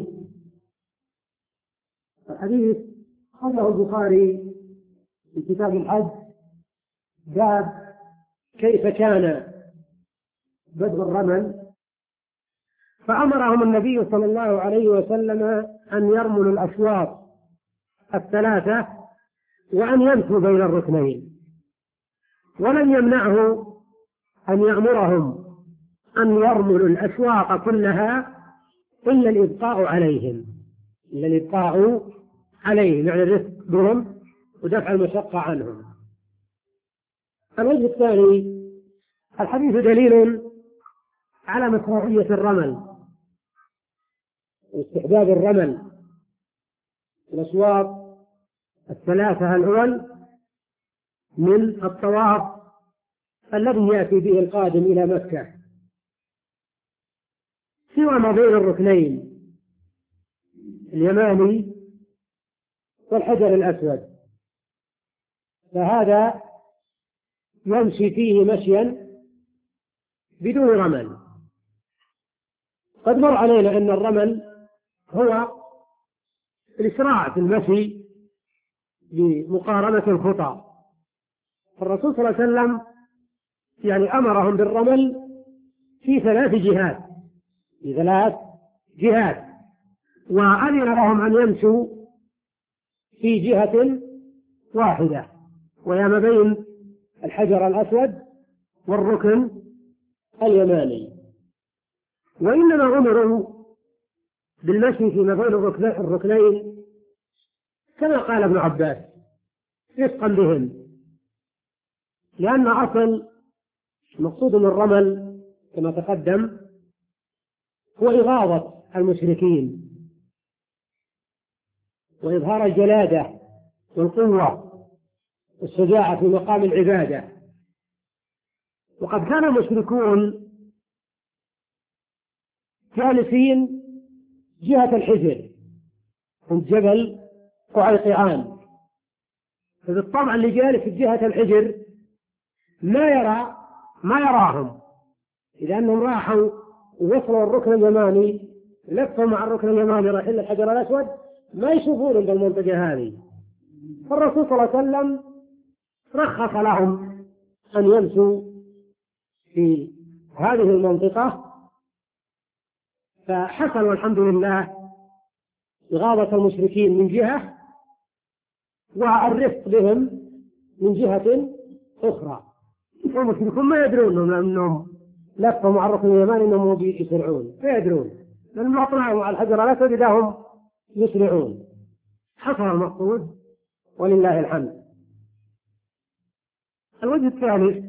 الحديث خرجه البخاري في كتاب الحج باب كيف كان بدء الرمل، فأمرهم النبي صلى الله عليه وسلم أن يرملوا الأشواط الثلاثة وأن يمشوا بين الركنين، ولم يمنعه أن يأمرهم أن يرملوا الأشواط كلها إلا الإبقاء عليهم، إلا الإبقاء عليهم يعني الرفق بهم ودفع المشقة عنهم. الوجه الثاني الحديث دليل على مشروعية الرمل واستحباب الرمل الأشواط الثلاثة الأول من الطواف الذي يأتي به القادم إلى مكة سوى ما بين الركنين اليماني والحجر الأسود، فهذا يمشي فيه مشيا بدون رمل. قد مر علينا أن الرمل هو الإسراع في المشي بمقارنة الخطى، فالرسول صلى الله عليه وسلم يعني أمرهم بالرمل في ثلاث جهات في ثلاث جهات وأذن لهم أن يمشوا في جهة واحدة وهي ما بين الحجر الأسود والركن اليماني، وإنما أمروا بالمشي فيما بين الركنين كما قال ابن عباس رفقا بهم، لأن أصل مقصود من الرمل كما تقدم هو إغاظة المشركين وإظهار الجلادة والقوة والشجاعة في مقام العبادة. وقد كان المشركون جالسين جهة الحجر عند جبل قعيقعان، فبالطبع اللي جالس في جهة الحجر ما يرى ما يراهم، إذا أنهم راحوا ووصلوا الركن اليماني لفوا مع الركن اليماني رايحين للحجر الأسود ما يشوفون بالمنطقة هذه، فالرسول صلى الله عليه وسلم رخص لهم أن يمشوا في هذه المنطقة، فحصل والحمد لله إغاظة المشركين من جهة والرفق بهم من جهة أخرى. والمشركون ما يدرون أنهم لفوا مع الركن اليماني أنهم يسرعون، لا يدرون لأنهم أطلعوا على الحجر الأسود إذا هم يسرعون. حصل المقصود ولله الحمد. الوجه الثالث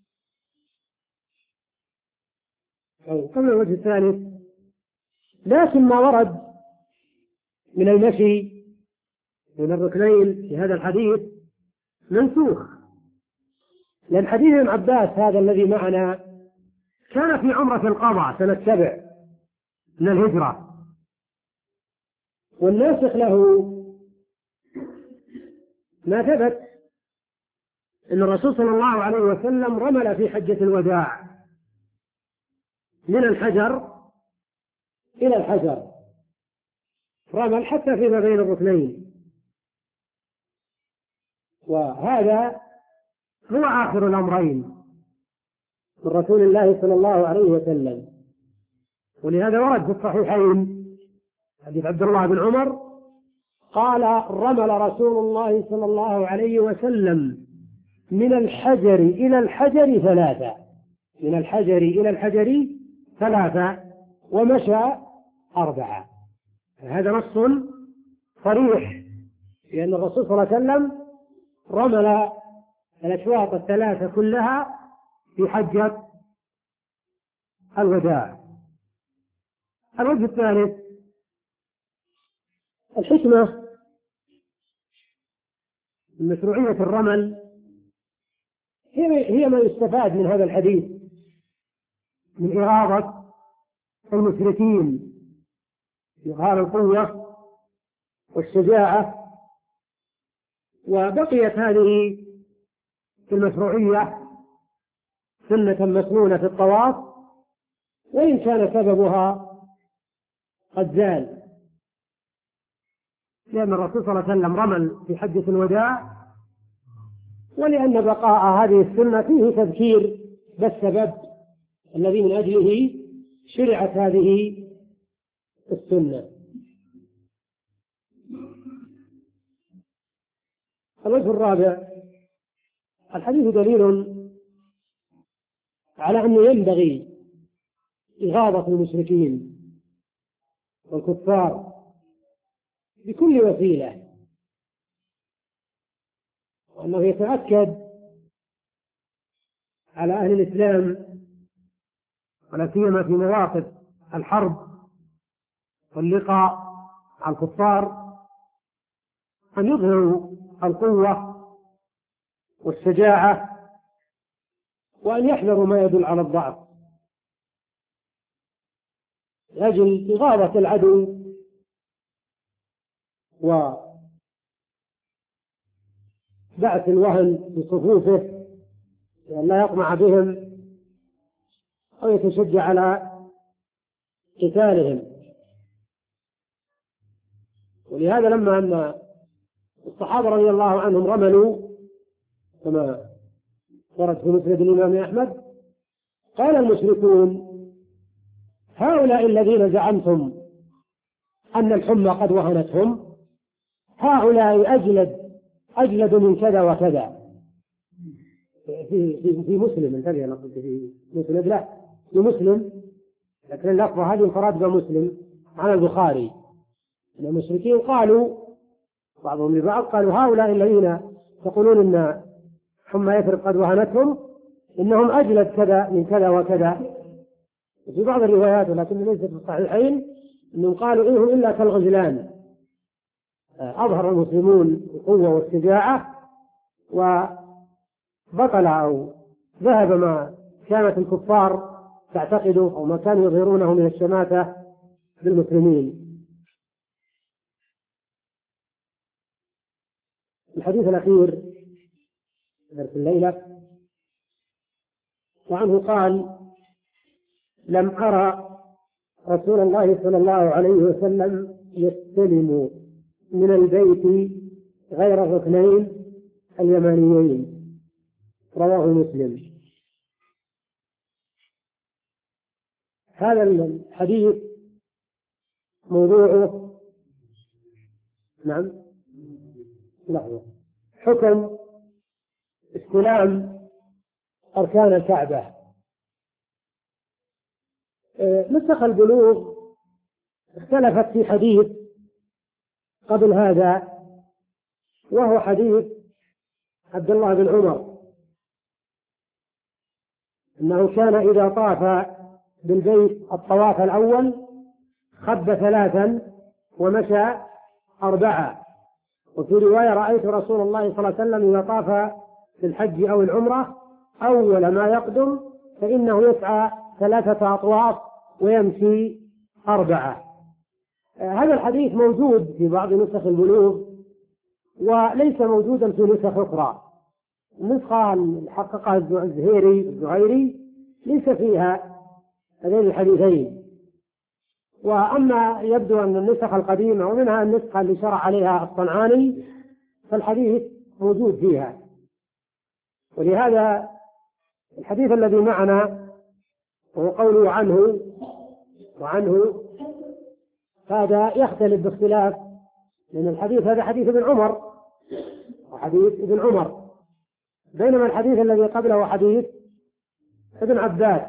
أو قبل الوجه الثالث، لكن ما ورد من المشي من الركنين في هذا الحديث منسوخ، لأن حديث ابن عباس هذا الذي معنا كان في عمرة القضاء سنة سبع من الهجرة، والناسخ له ما ثبت أن الرسول صلى الله عليه وسلم رمل في حجة الوداع من الحجر إلى الحجر، رمل حتى فيما بين الركنين، وهذا هو آخر الأمرين من رسول الله صلى الله عليه وسلم. ولهذا ورد في الصحيحين حديث عبد الله بن عمر قال: رمل رسول الله صلى الله عليه وسلم من الحجر إلى الحجر ثلاثة، من الحجر إلى الحجر ثلاثة، ومشى أربعة. هذا نص صريح لأن الرسول صلى الله عليه وسلم رمل الأشواط الثلاثة كلها في حجة الوداع. الوجه الثالث، الحكمة من مشروعية الرمل هي ما يستفاد من هذا الحديث من إغاظة المشركين، إظهار القوة والشجاعة. وبقيت هذه المشروعية سنة مسنونة في الطواف، وإن كان سببها قد زال، لأن الرسول صلى الله عليه وسلم رمل في حجة الوداع، ولأن بقاء هذه السنة فيه تذكير بالسبب الذي من أجله شرعت هذه السنة. الوجه الرابع، الحديث دليل على أنه ينبغي إغاظة المشركين والكفار بكل وسيلة، وأنه يتأكد على أهل الإسلام ولا سيما في مواقف الحرب واللقاء مع الكفار أن يظهروا القوة والشجاعة، وأن يحذروا ما يدل على الضعف لأجل إغاظة العدو وبعث الوهن في صفوفه لأن لا يطمع بهم أو يتشجع على قتالهم. ولهذا لما أن الصحابة رضي الله عنهم رملوا كما ورد في مسند الإمام أحمد، قال المشركون: هؤلاء الذين زعمتم أن الحمى قد وهنتهم هؤلاء أجلد أجلد من كذا وكذا. في في في مسلم انتبه، نقول في مسلم لا في مسلم، لكن اللفظة هذه انفراد بمسلم عن البخاري. المشركين قالوا بعضهم لبعض، قالوا: هؤلاء الذين تقولون ان حمى يثرب قد وهنتهم انهم اجلد كذا من كذا وكذا. في بعض الروايات ولكن ليست في الصحيحين انهم قالوا انهم الا كالغزلان. اظهر المسلمون القوه والشجاعه وبطل او ذهب ما كانت الكفار تعتقدوا او ما كانوا يظهرونه من الشماتة بالمسلمين. الحديث الأخير درس الليلة، وعنه قال: لم أرى رسول الله صلى الله عليه وسلم يستلم من البيت غير الركنين اليمانيين. رواه مسلم. هذا الحديث موضوعه نعم لحظة حكم استلام أركان الكعبة. نسخ البلوغ اختلفت في حديث قبل هذا، وهو حديث عبد الله بن عمر أنه كان إذا طاف بالبيت الطواف الأول خب ثلاثا ومشى أربعة. وفي رواية رأيت رسول الله صلى الله عليه وسلم إذا طاف بالحج أو العمرة أول ما يقدم فإنه يسعى ثلاثة أطواف ويمشي أربعة. هذا الحديث موجود في بعض نسخ البلوغ وليس موجودا في نسخ أخرى. النسخة اللي حققها الزهيري الزهيري ليس فيها هذين الحديثين. وأما يبدو أن النسخ القديمة ومنها النسخة اللي شرع عليها الصنعاني فالحديث موجود فيها. ولهذا الحديث الذي معنا وهو قوله عنه وعنه هذا يختلف باختلاف، لأن الحديث هذا حديث ابن عمر وحديث ابن عمر، بينما الحديث الذي قبله حديث ابن عباس.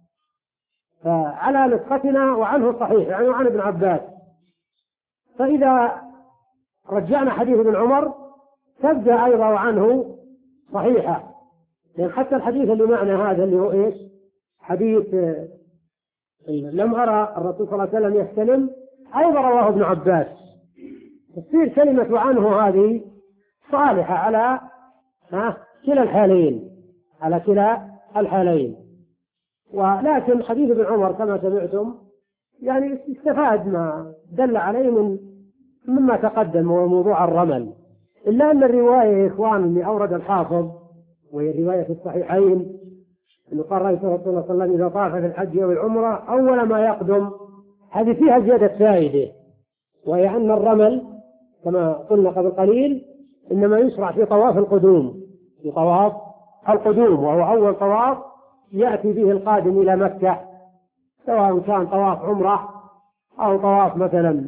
فعلى نسختنا وعنه صحيح يعني وعن ابن عباس. فإذا رجعنا حديث ابن عمر تبدأ أيضا وعنه صحيحة، لأن حتى الحديث اللي معنا هذا اللي هو إيش حديث لم أرى الرسول صلى الله عليه وسلم يحتلم أيضا رواه ابن عباس. تصير كلمة عنه هذه صالحة على ها كلا الحالين على كلا الحالين. ولكن حديث ابن عمر كما سمعتم يعني استفاد ما دل عليه من مما تقدم وهو موضوع الرمل، إلا أن الرواية يا إخوان اللي أورد الحافظ وهي الرواية في الصحيحين أنه قال رأيت رسول الله صلى الله عليه وسلم إذا طاف في الحج أو العمرة أول ما يقدم، هذه فيها زيادة فائدة، وهي أن الرمل كما قلنا قبل قليل إنما يشرع في طواف القدوم في طواف القدوم وهو أول طواف يأتي به القادم إلى مكة، سواء كان طواف عمرة أو طواف مثلا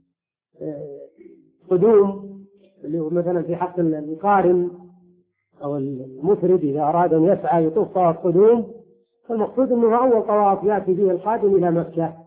قدوم اللي هو مثلا في حق القارن أو المفرد إذا أراد أن يسعى يطوف طواف قدوم، فالمقصود أنه أول طواف يأتي به القادم إلى مكة.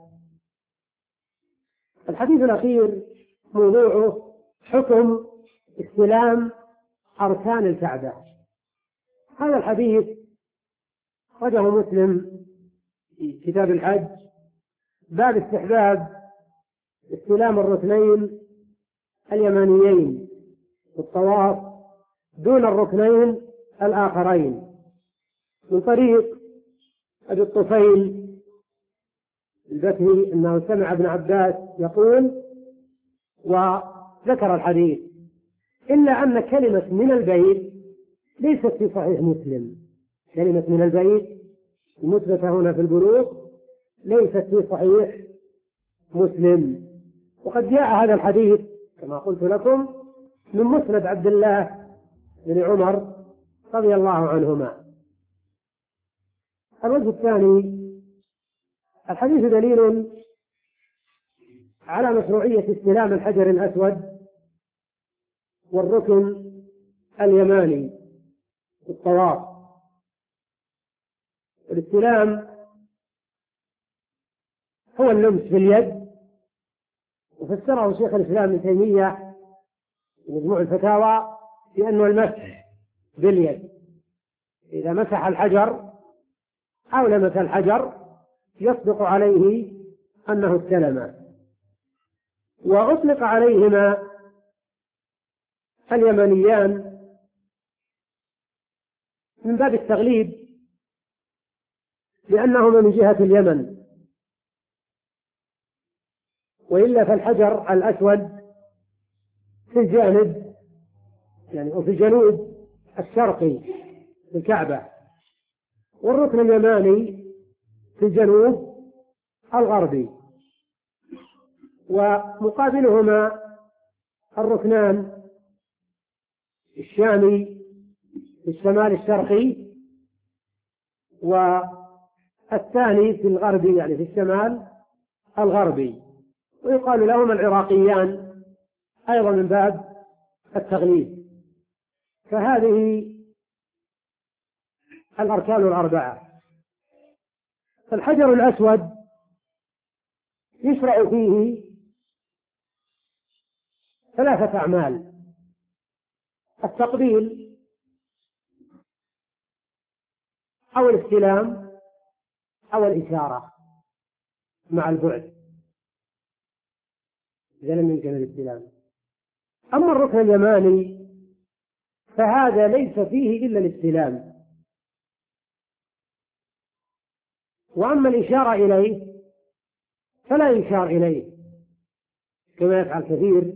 الحديث الأخير موضوعه حكم استلام أركان الكعبة. هذا الحديث أخرجه مسلم في كتاب الحج باب استحباب استلام الركنين اليمانيين في الطواف دون الركنين الآخرين، من طريق أبي الطفيل البكري أنه سمع ابن عباس يقول وذكر الحديث، إلا أن كلمة من البيت ليست في صحيح مسلم. كلمة من البيت المثبتة هنا في البلوغ ليست في صحيح مسلم. وقد جاء هذا الحديث كما قلت لكم من مسند عبد الله بن عمر رضي الله عنهما. الوجه الثاني الحديث دليل على مشروعية استلام الحجر الأسود والركن اليماني في الطواف. الاستلام هو اللمس في اليد، وفسره شيخ الإسلام ابن تيمية في مجموع الفتاوى بأنه المسح باليد، إذا مسح الحجر أو لمس الحجر يصدق عليه أنه استلم. وأطلق عليهما اليمانيان من باب التغليب لأنهما من جهة اليمن، وإلا فالحجر الأسود في الجانب يعني وفي الجنوب الشرقي للكعبة، والركن اليماني في الجنوب الغربي، ومقابلهما الركنان الشامي في الشمال الشرقي والثاني في الغربي يعني في الشمال الغربي، ويقال لهما العراقيان أيضا من باب التغليب. فهذه الأركان الأربعة. فالحجر الأسود يشرع فيه ثلاثة أعمال: التقبيل أو الاستلام أو الإشارة مع البعد إذا لم يمكن الاستلام. أما الركن اليماني فهذا ليس فيه إلا الاستلام، وأما الإشارة إليه فلا يشار إليه كما يفعل كثير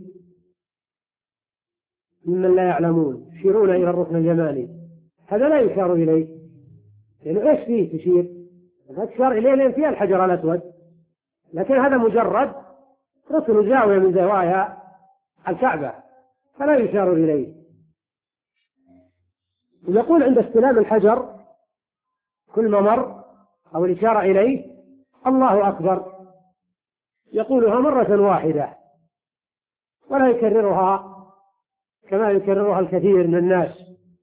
ممن لا يعلمون، يشيرون إلى الركن اليماني، هذا لا يشار إليه، لأنه إيش فيه تشير؟ لا تشار إليه لأن فيها الحجر الأسود، لكن هذا مجرد ركن زاوية من زوايا الكعبة فلا يشار إليه. يقول عند استلام الحجر كل ما مر أو الإشارة إليه الله أكبر، يقولها مرة واحدة ولا يكررها كما يكررها الكثير من الناس.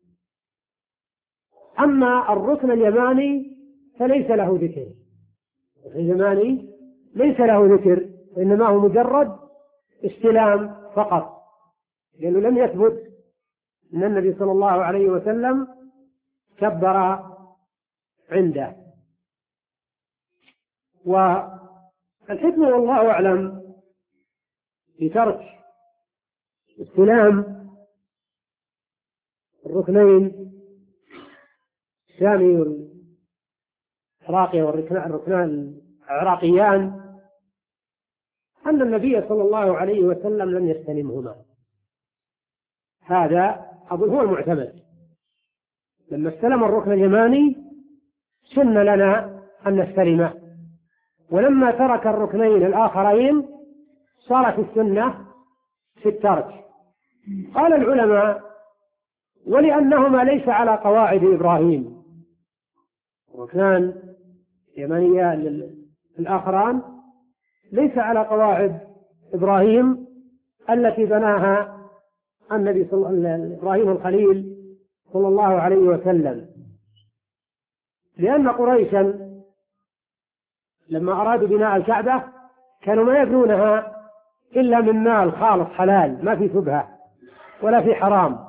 أما الركن اليماني فليس له ذكر، الركن اليماني ليس له ذكر، إنما هو مجرد استلام فقط، لأنه لم يثبت أن النبي صلى الله عليه وسلم كبر عنده. والحكمة والله أعلم في ترك استلام الركنين الشامي والعراقي والركنان العراقيان أن النبي صلى الله عليه وسلم لم يستلمهما، هذا أقول هو المعتمد. لما استلم الركن اليماني سن لنا أن نستلمه، ولما ترك الركنين الآخرين صارت السنة في الترك. قال العلماء ولأنهما ليس على قواعد إبراهيم، الركنان اليمانيان الآخران ليس على قواعد إبراهيم التي بناها النبي صلى إبراهيم الخليل صلى الله عليه وسلم، لأن قريشا لما أرادوا بناء الكعبة كانوا ما يبنونها إلا من مال خالص حلال ما في شبهة ولا في حرام،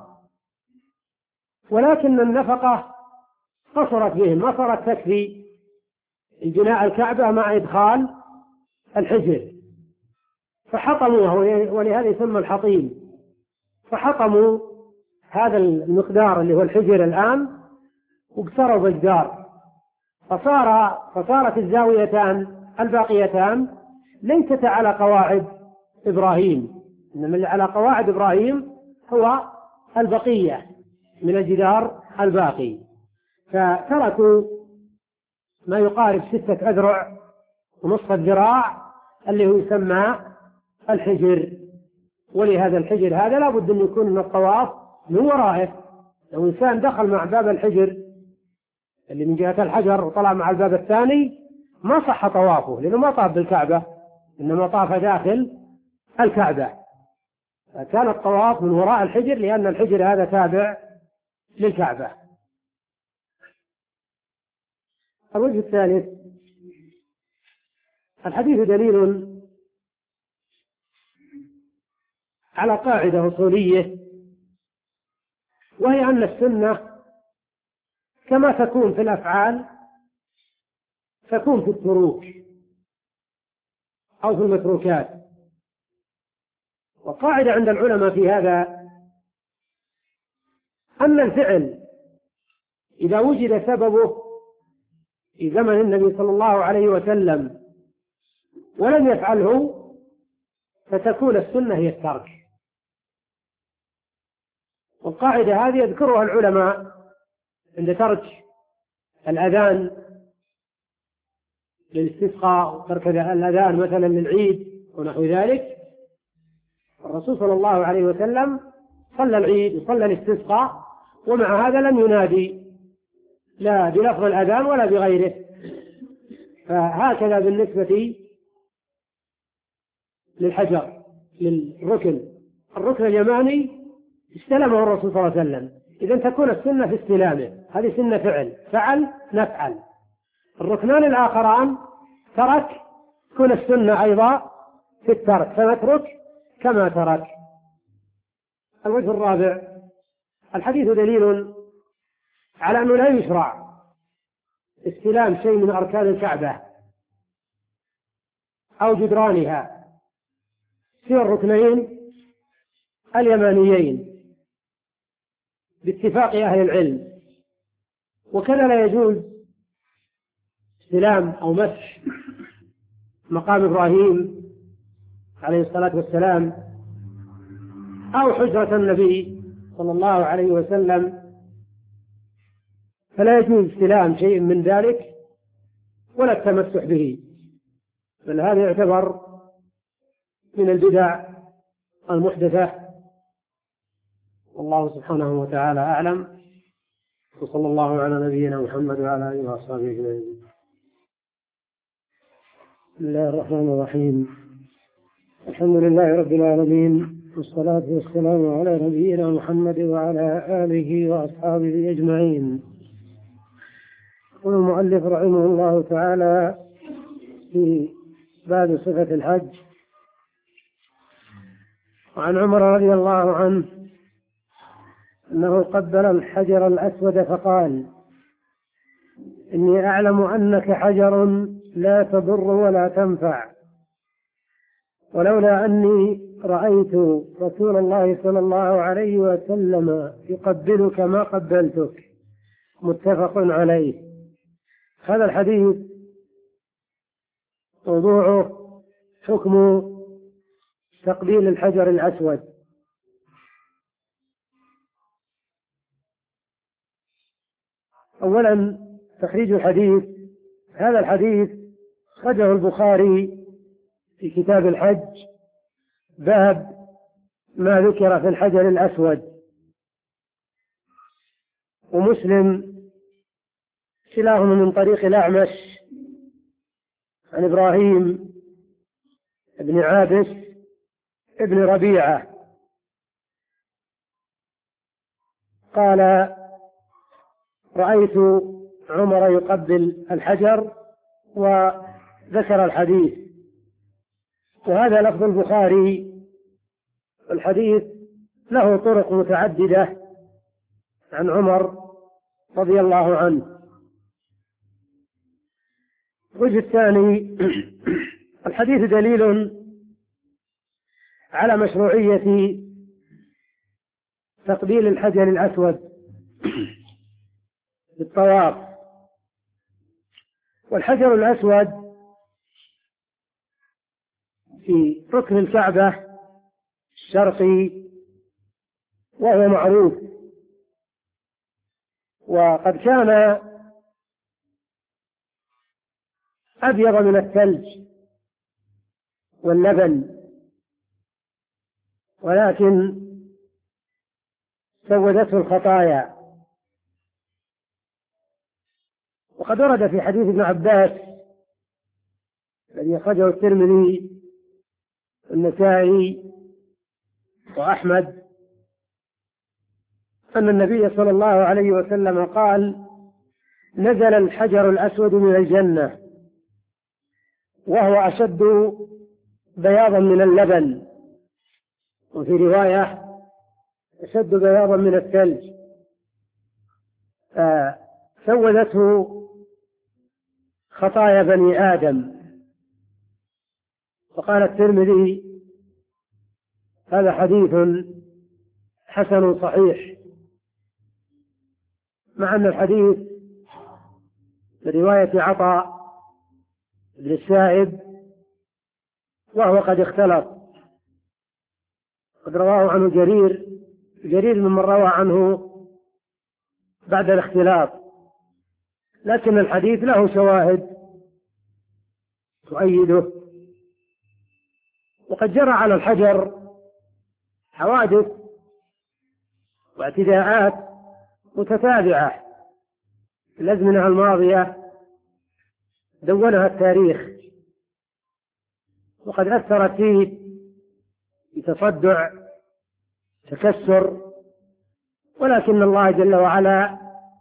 ولكن النفقة قصرت بهم، ما صارت تكفي بناء الكعبة مع إدخال الحجر، فحطموها، ولهذا يسمى الحطيم، فحطموا هذا المقدار اللي هو الحجر الآن وكسروا بالجدار، فصار فصارت الزاويتان الباقيتان ليست على قواعد إبراهيم، إنما اللي على قواعد إبراهيم هو البقية من الجدار الباقي، فتركوا ما يقارب ستة أذرع ونصف الذراع اللي هو يسمى الحجر. ولهذا الحجر هذا لا بد أن يكون من الطواف من ورائه، لو إنسان دخل مع باب الحجر اللي من جهة الحجر وطلع مع الباب الثاني ما صح طوافه، لأنه ما طاف بالكعبة إنما طاف داخل الكعبة، فكان الطواف من وراء الحجر لأن الحجر هذا تابع للكعبة. الوجه الثالث الحديث دليل على قاعدة أصولية، وهي أن السنة كما تكون في الأفعال تكون في التروك أو في المتروكات. وقاعدة عند العلماء في هذا أن الفعل إذا وجد سببه في زمن النبي صلى الله عليه وسلم ولم يفعله فتكون السنة هي الترك. والقاعدة هذه يذكرها العلماء عند ترك الأذان للاستسقاء وترك الأذان مثلا للعيد ونحو ذلك. الرسول صلى الله عليه وسلم صلى العيد وصلى الاستسقاء ومع هذا لم ينادي لا بلفظ الأذان ولا بغيره. فهكذا بالنسبة للحجر للركن الركن اليماني استلمه الرسول صلى الله عليه وسلم، إذن تكون السنة في استلامه، هذه سنة فعل، فعل نفعل. الركنان الآخران ترك، تكون السنة أيضا في الترك، فنترك كما ترك. الوجه الرابع الحديث دليل على أنه لا يشرع استلام شيء من أركان الكعبة أو جدرانها في الركنين اليمانيين باتفاق أهل العلم. وكذا لا يجوز استلام أو مسح مقام إبراهيم عليه الصلاة والسلام أو حجرة النبي صلى الله عليه وسلم، فلا يجوز استلام شيء من ذلك ولا التمسح به، بل هذا يعتبر من البدع المحدثة. والله سبحانه وتعالى أعلم، وصلى الله على نبينا محمد وعلى آله وأصحابه أجمعين. بسم الله الرحمن الرحيم. الحمد لله رب العالمين، والصلاة والسلام على نبينا محمد وعلى آله وأصحابه أجمعين. يقول المؤلف رحمه الله تعالى في باب صفة الحج: وعن عمر رضي الله عنه أنه قبل الحجر الأسود فقال: إني أعلم أنك حجر لا تضر ولا تنفع، ولولا أني رأيت رسول الله صلى الله عليه وسلم يقبلك ما قبلتك. متفق عليه. هذا الحديث موضوعه حكم تقبيل الحجر الأسود. أولا تخريج الحديث. هذا الحديث أخرجه البخاري في كتاب الحج، باب ما ذكر في الحجر الأسود، ومسلم كلاهما من طريق الأعمش عن إبراهيم بن عابس ابن ربيعة قال: رأيت عمر يقبل الحجر، وذكر الحديث. وهذا لفظ البخاري. الحديث له طرق متعددة عن عمر رضي الله عنه. الوجه الثاني: الحديث دليل على مشروعية تقبيل الحجر الأسود بالطواف. والحجر الأسود في ركن الكعبة الشرقي وهو معروف، وقد كان أبيض من الثلج واللبن، ولكن سودته الخطايا. وقد ورد في حديث ابن عباس الذي أخرجه الترمذي والنسائي وأحمد أن النبي صلى الله عليه وسلم قال: نزل الحجر الأسود من الجنة وهو أشد بياضا من اللبن، وفي رواية أشد بياضا من الثلج، فسودته خطايا بني آدم. وقال الترمذي: هذا حديث حسن صحيح، مع أن الحديث برواية عطاء بن السائب وهو قد اختلط، قد رواه عنه جرير جرير ممن روى عنه بعد الاختلاط، لكن الحديث له شواهد تؤيده. وقد جرى على الحجر حوادث واعتداءات متتابعة في الأزمنة الماضية دونها التاريخ، وقد أثرت فيه بتصدع تكسر، ولكن الله جل وعلا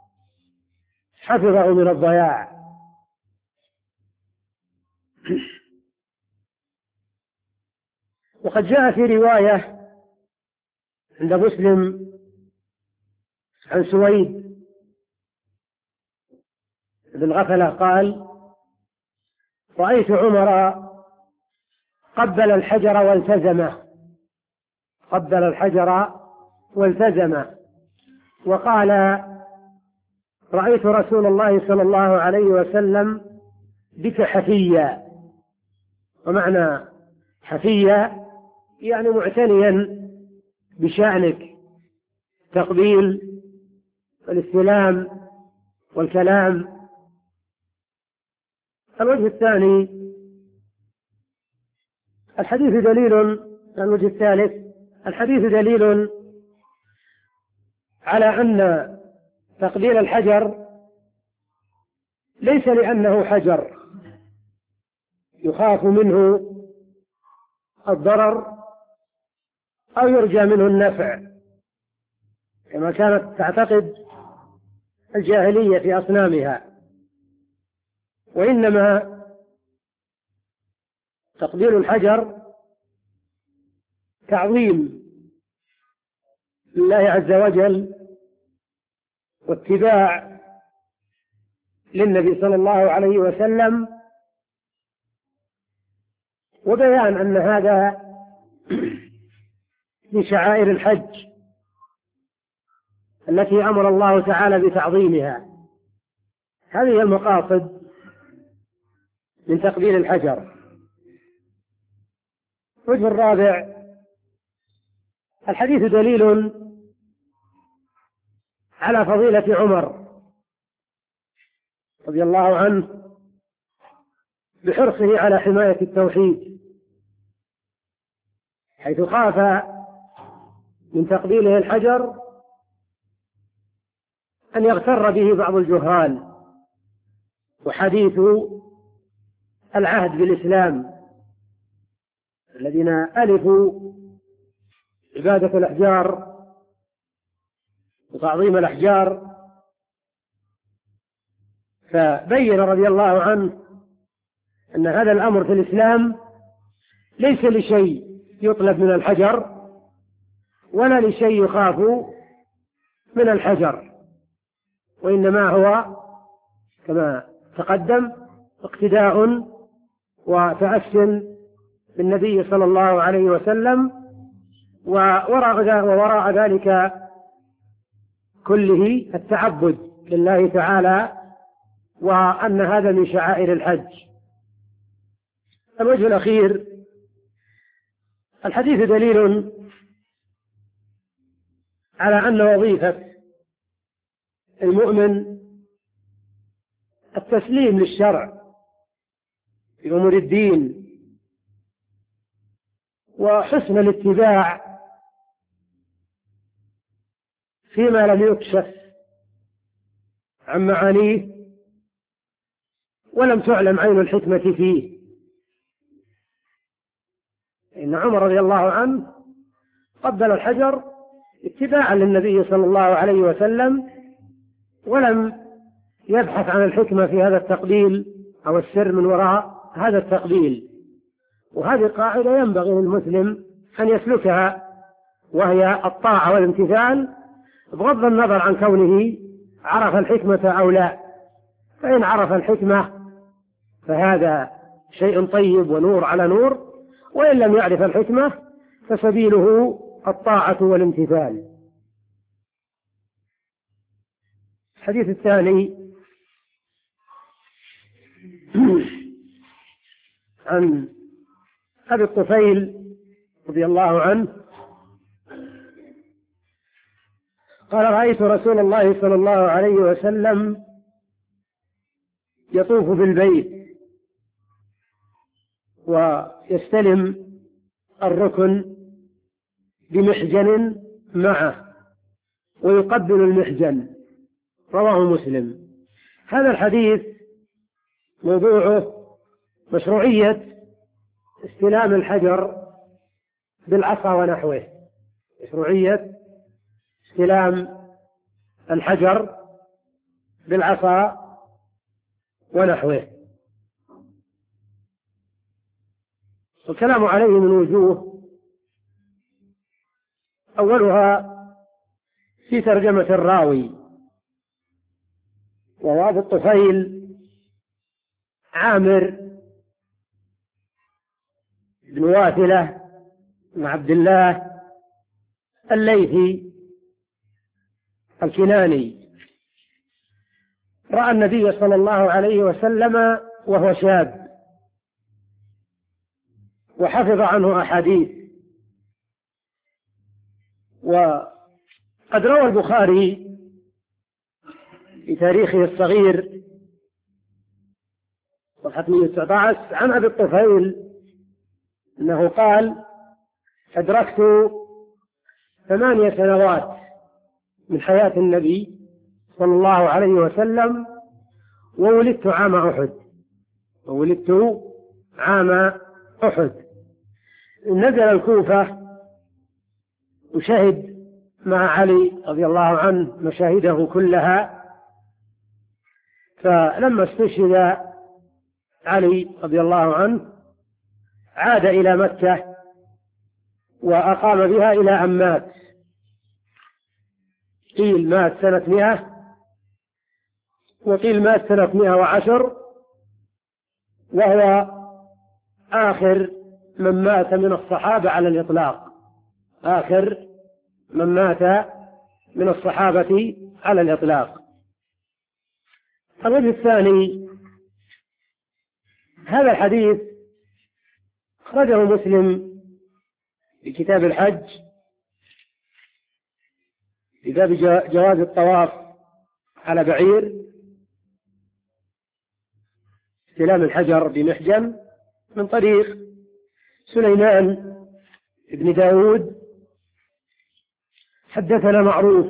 حفظه من الضياع. وقد جاء في رواية عند مسلم عن سويد بن غفلة قال: رأيت عمر قبل الحجر والتزمه قبل الحجر والتزمه وقال: رأيت رسول الله صلى الله عليه وسلم بك حفيا. ومعنى حفيا يعني معتنيا بشأنك، تقبيل والاستلام والكلام. الوجه الثاني الحديث دليل الوجه الثالث الحديث دليل على أن تقبيل الحجر ليس لأنه حجر يخاف منه الضرر أو يرجى منه النفع كما كانت تعتقد الجاهلية في أصنامها، وإنما تقبيل الحجر تعظيم لله عز وجل واتباع للنبي صلى الله عليه وسلم، وبيان أن هذا من شعائر الحج التي أمر الله تعالى بتعظيمها. هذه المقاصد من تقبيل الحجر. الوجه الرابع الحديث دليل على فضيلة عمر رضي الله عنه بحرصه على حماية التوحيد، حيث خاف من تقبيله الحجر أن يغتر به بعض الجهال وحديث العهد بالإسلام الذين ألفوا عبادة الأحجار وتعظيم الأحجار. فبين رضي الله عنه أن هذا الأمر في الإسلام ليس لشيء يطلب من الحجر ولا لشيء يخاف من الحجر، وإنما هو كما تقدم اقتداء وتأسٍ بالنبي صلى الله عليه وسلم، ووراء ذلك كله التعبد لله تعالى، وأن هذا من شعائر الحج. الوجه الأخير الحديث دليل على أن وظيفة المؤمن التسليم للشرع في أمور الدين وحسن الاتباع فيما لم يكشف عن معانيه ولم تعلم عين الحكمة فيه. إن عمر رضي الله عنه قبل الحجر اتباعا للنبي صلى الله عليه وسلم، ولم يبحث عن الحكمة في هذا التقبيل أو السر من وراء هذا التقبيل. وهذه قاعدة ينبغي للمسلم أن يسلكها، وهي الطاعة والامتثال بغض النظر عن كونه عرف الحكمة أو لا. فإن عرف الحكمة فهذا شيء طيب ونور على نور، وإن لم يعرف الحكمة فسبيله الطاعة والامتثال. الحديث الثاني عن أبي الطفيل رضي الله عنه قال: رأيت رسول الله صلى الله عليه وسلم يطوف بالبيت ويستلم الركن بمحجن معه ويقبل المحجن. رواه مسلم. هذا الحديث موضوعه مشروعية استلام الحجر بالعصا ونحوه، مشروعية استلام الحجر بالعصا ونحوه. والكلام عليه من وجوه، أولها في ترجمة الراوي، وهو أبو الطفيل عامر بن واثلة بن عبد الله الليثي الكناني رأى النبي صلى الله عليه وسلم وهو شاب، وحفظ عنه أحاديث. وقد روى البخاري في تاريخه الصغير صفحة مئة وتسعة عشر عن أبي الطفيل أنه قال: أدركت ثمانية سنوات من حياة النبي صلى الله عليه وسلم، وولدت عام أحد وولدت عام أحد نزل الكوفة وشهد مع علي رضي الله عنه مشاهده كلها. فلما استشهد علي رضي الله عنه عاد إلى مكة وأقام بها إلى أن مات. قيل مات سنة مئة وقيل مات سنة مئة وعشر، وهو آخر من مات من الصحابة على الإطلاق، آخر من مات من الصحابة على الإطلاق. الوجه الثاني، هذا الحديث أخرجه مسلم في كتاب الحج في باب جواز الطواف على بعير، استلام الحجر بمحجن، من طريق سليمان بن داود. حدثنا معروف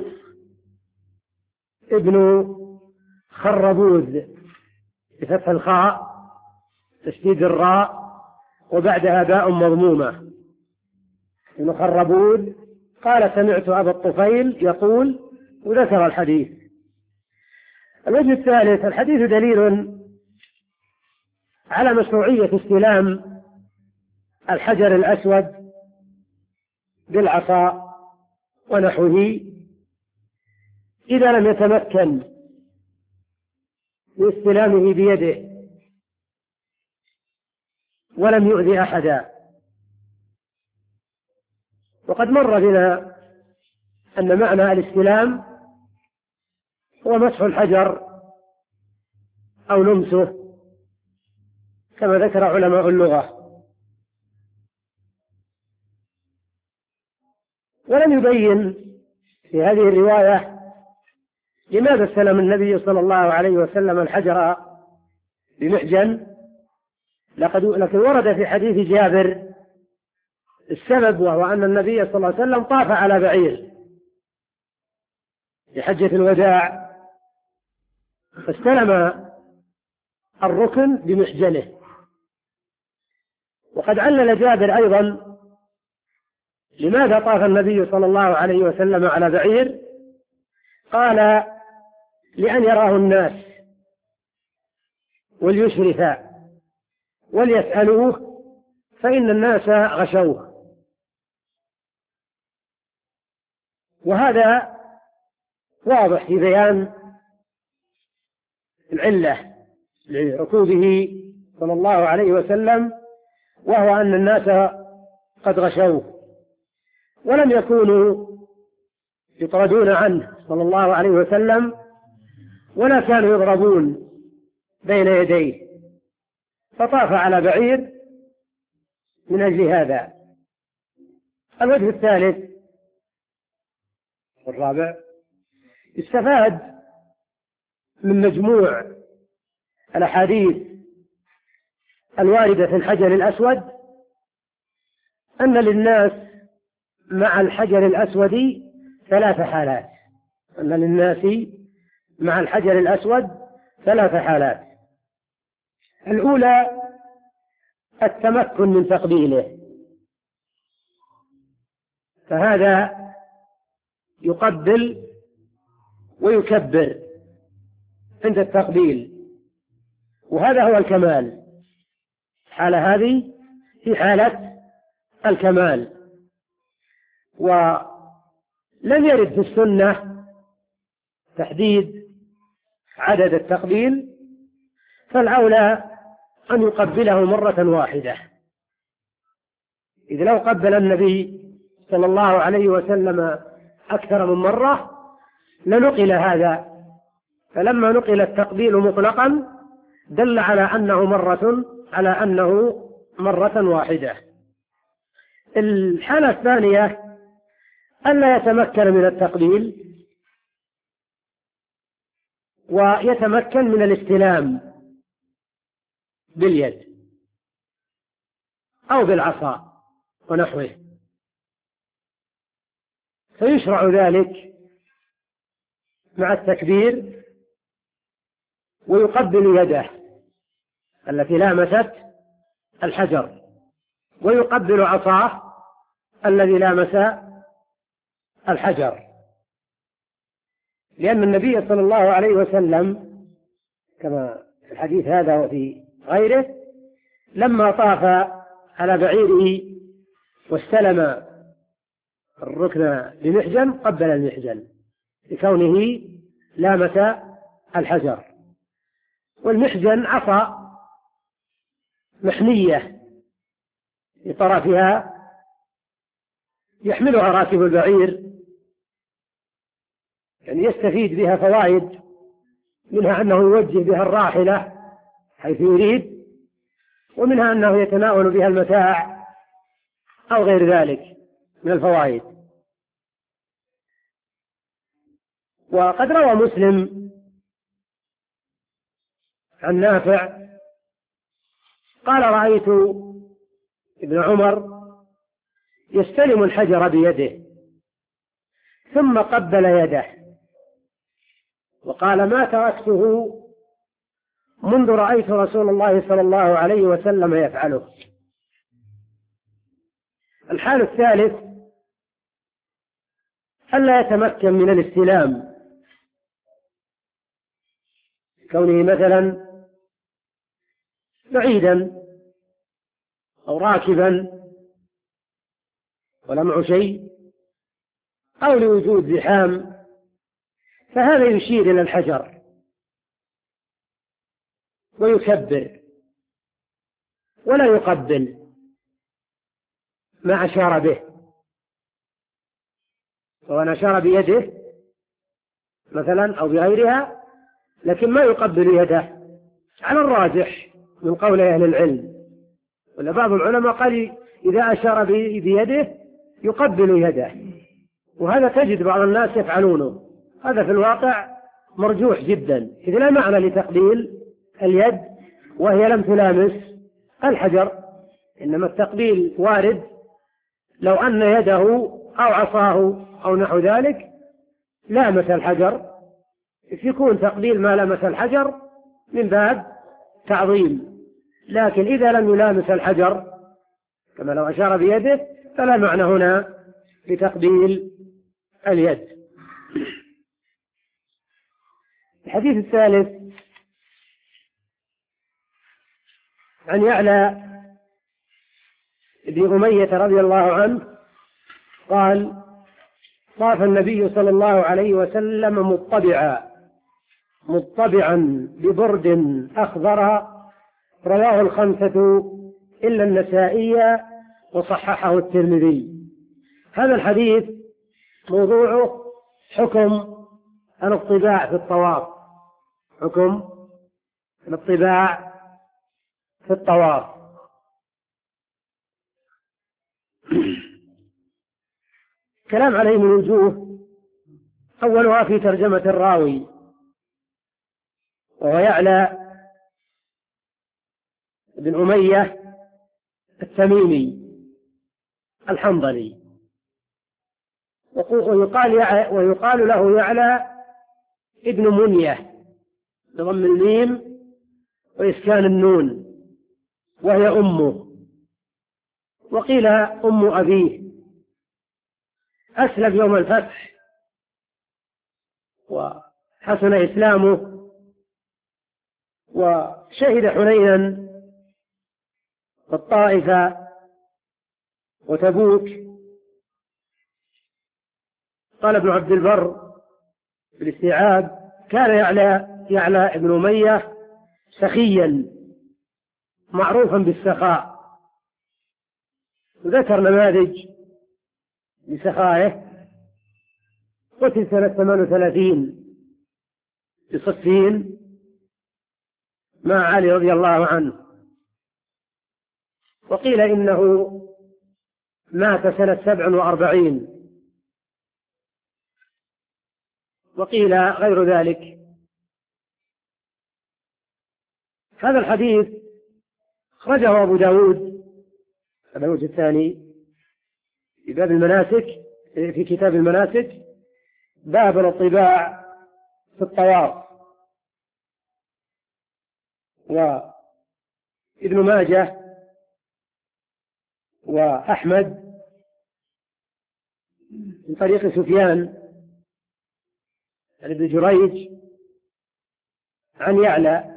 ابن خربوذ بفتح الخاء تشديد الراء وبعدها باء مضمومة، ابن خربوذ قال: سمعت أبا الطفيل يقول، وذكر الحديث. الوجه الثالث، الحديث دليل على مشروعية استلام الحجر الأسود بالعصا ونحوه إذا لم يتمكن باستلامه بيده ولم يؤذي أحدا. وقد مر بنا أن معنى الاستلام هو مسح الحجر أو لمسه كما ذكر علماء اللغة. ولم يبين في هذه الرواية لماذا استلم النبي صلى الله عليه وسلم الحجر بمحجن، لكن ورد في حديث جابر السبب، وهو أن النبي صلى الله عليه وسلم طاف على بعير في حجة الوداع فاستلم الركن بمحجنه. وقد علل جابر أيضا لماذا طاف النبي صلى الله عليه وسلم على بعير، قال: لأن يراه الناس وليشرف وليسألوه فإن الناس غشوه. وهذا واضح في بيان العلة لركوبه صلى الله عليه وسلم، وهو أن الناس قد غشوه ولم يكونوا يطردون عنه صلى الله عليه وسلم ولا كانوا يضربون بين يديه، فطاف على بعير من أجل هذا. الوجه الثالث والرابع، استفاد من مجموع الأحاديث الواردة في الحجر الأسود أن للناس مع الحجر الأسود ثلاث حالات، أن للناس مع الحجر الأسود ثلاث حالات. الأولى التمكن من تقبيله، فهذا يقبل ويكبر عند التقبيل، وهذا هو الكمال. الحالة هذه في حالة الكمال. ولم يرد في السنة تحديد عدد التقبيل، فالأولى أن يقبله مرة واحدة، إذ لو قبل النبي صلى الله عليه وسلم أكثر من مرة لنقل هذا، فلما نقل التقبيل مطلقا دل على أنه مرة على أنه مرة واحدة. الحالة الثانية ألا يتمكن من التقبيل ويتمكن من الاستلام باليد أو بالعصا ونحوه، فيشرع ذلك مع التكبير ويقبل يده التي لامست الحجر ويقبل عصاه الذي لامس الحجر، لأن النبي صلى الله عليه وسلم كما في الحديث هذا وفي غيره لما طاف على بعيره واستلم الركن بمحجن قبل المحجن لكونه لامس الحجر. والمحجن عصا محنية بطرفها يحملها راكب البعير، يعني يستفيد بها فوائد، منها أنه يوجه بها الراحلة حيث يريد، ومنها أنه يتناول بها المتاع أو غير ذلك من الفوائد. وقد روى مسلم عن نافع قال رأيت ابن عمر يستلم الحجر بيده ثم قبل يده وقال ما تركته منذ رأيت رسول الله صلى الله عليه وسلم يفعله. الحال الثالث ألا يتمكن من الاستلام، كونه مثلا بعيدا أو راكبا ولا معه شيء أو لوجود زحام، فهذا يشير إلى الحجر ويكبر ولا يقبل ما أشار به، سواء أشار بيده مثلا أو بغيرها، لكن ما يقبل يده على الراجح من قول أهل العلم. ولا بعض العلماء قال إذا أشار بيده يقبل يده، وهذا تجد بعض الناس يفعلونه، هذا في الواقع مرجوح جدا، إذ لا معنى لتقبيل اليد وهي لم تلامس الحجر، إنما التقبيل وارد لو أن يده أو عصاه أو نحو ذلك لامس الحجر، يكون تقبيل ما لمس الحجر من باب تعظيم. لكن إذا لم يلامس الحجر كما لو أشار بيده فلا معنى هنا لتقبيل اليد. الحديث الثالث عن يعلى بن أمية رضي الله عنه قال طاف النبي صلى الله عليه وسلم مطبعا مطبعا ببرد أخضر، رواه الخمسة إلا النسائي وصححه الترمذي. هذا الحديث موضوعه حكم الاطباع في الطواف، حكم الاطباع في الطواف. كلام عليه من وجوه، أولها في ترجمة الراوي وهو يعلى بن أمية التميمي الحنظلي، ويقال, ويقال له يعلى ابن منية بضم الميم وإسكان النون، وهي أمه، وقيل أم أبيه. أسلم يوم الفتح وحسن إسلامه وشهد حنينا والطائفة وتبوك. قال ابن عبد البر في الاستيعاب كان يعلى يعلى ابن أمية سخيا معروفا بالسخاء، وذكر نماذج لسخائه. قتل سنة ثمان وثلاثين بصفين مع علي رضي الله عنه، وقيل إنه مات سنة سبع وأربعين، وقيل غير ذلك. هذا الحديث أخرجه أبو داود الوجه الثاني في باب المناسك، في كتاب المناسك، باب الطباع في الطواف. وابن ماجه وأحمد من طريق سفيان عن ابن جريج عن يعلى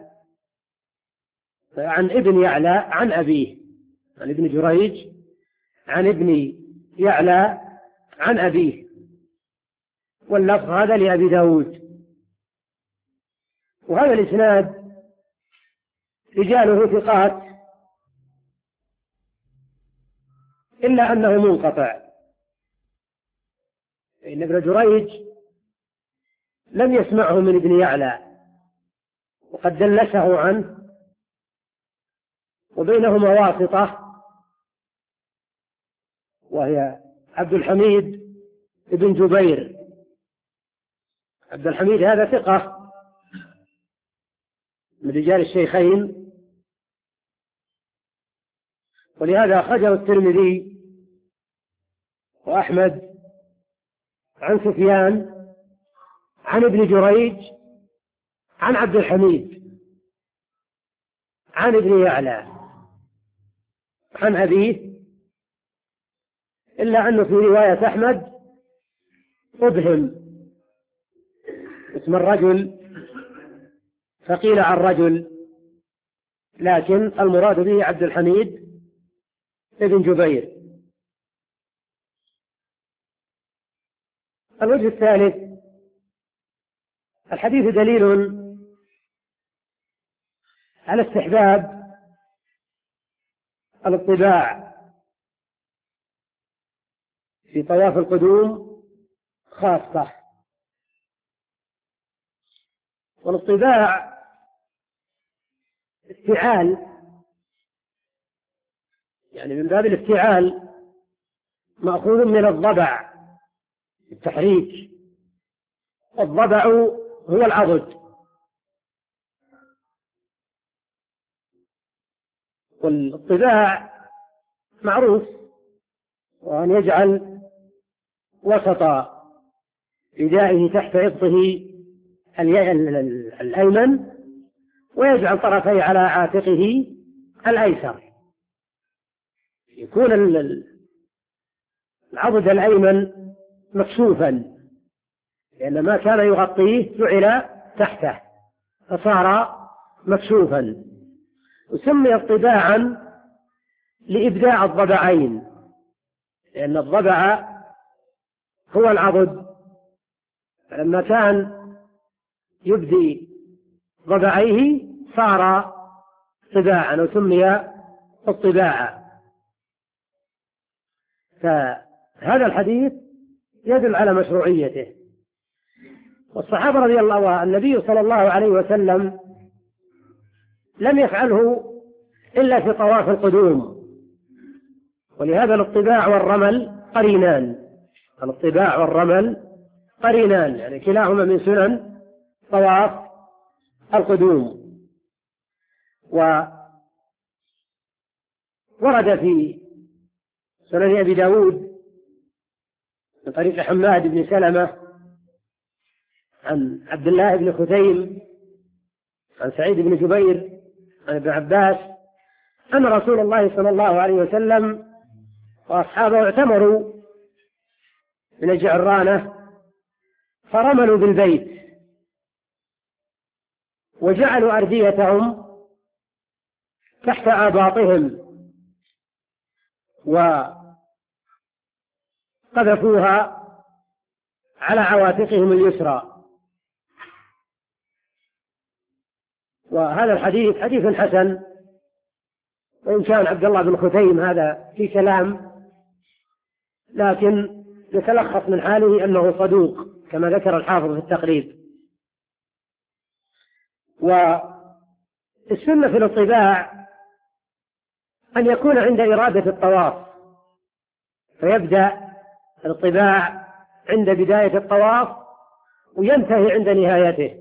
عن ابن يعلى عن أبيه، عن ابن جريج عن ابن يعلى عن أبيه، واللفظ هذا لأبي داود. وهذا الإسناد رجاله ثقات إلا أنه منقطع، إن ابن جريج لم يسمعه من ابن يعلى وقد دلسه عنه، وبينهما واسطة وهي عبد الحميد ابن جبير. عبد الحميد هذا ثقة من رجال الشيخين، ولهذا أخرجه الترمذي وأحمد عن سفيان عن ابن جريج عن عبد الحميد عن ابن يعلى عن أبيه، إلا أنه في رواية أحمد أبهم اسم الرجل فقيل عن رجل، لكن المراد به عبد الحميد ابن جبير. الوجه الثالث: الحديث دليل على استحباب الاطباع في طواف القدوم خاصة. والاطباع افتعال، يعني من باب الافتعال، مأخوذ من الضبع، التحريك. الضبع هو العضد، والطباع معروف، وأن يجعل وسط ردائه تحت إبطه الأيمن، ويجعل طرفيه على عاتقه الأيسر، يكون العضد الأيمن مكشوفا، لأن ما كان يغطيه جعل تحته فصار مكشوفا. وسمي طباعا لإبداع الضبعين، لأن الضبع هو العضد، فلما كان يبدي ضبعيه صار طباعا وسمي الطباعة. فهذا الحديث يدل على مشروعيته. والصحابة رضي الله عنهم، النبي صلى الله عليه وسلم لم يفعله إلا في طواف القدوم، ولهذا الاطباع والرمل قرينان. الاطباع والرمل قرينان، يعني كلاهما من سنن طواف القدوم. وورد في سنن أبي داود من طريق حماد بن سلمة عن عبد الله بن خثيم عن سعيد بن جبير عن ابن عباس أن رسول الله صلى الله عليه وسلم وأصحابه اعتمروا من الجعرانة فرملوا بالبيت وجعلوا أرديتهم تحت آباطهم وقذفوها على عواتقهم اليسرى. وهذا الحديث حديث حسن وإن كان عبد الله بن ختيم هذا في كلام، لكن يتلخص من حاله أنه صدوق كما ذكر الحافظ في التقريب. والسنة في الاطباع أن يكون عند إرادة الطواف، فيبدأ الاطباع عند بداية الطواف وينتهي عند نهايته.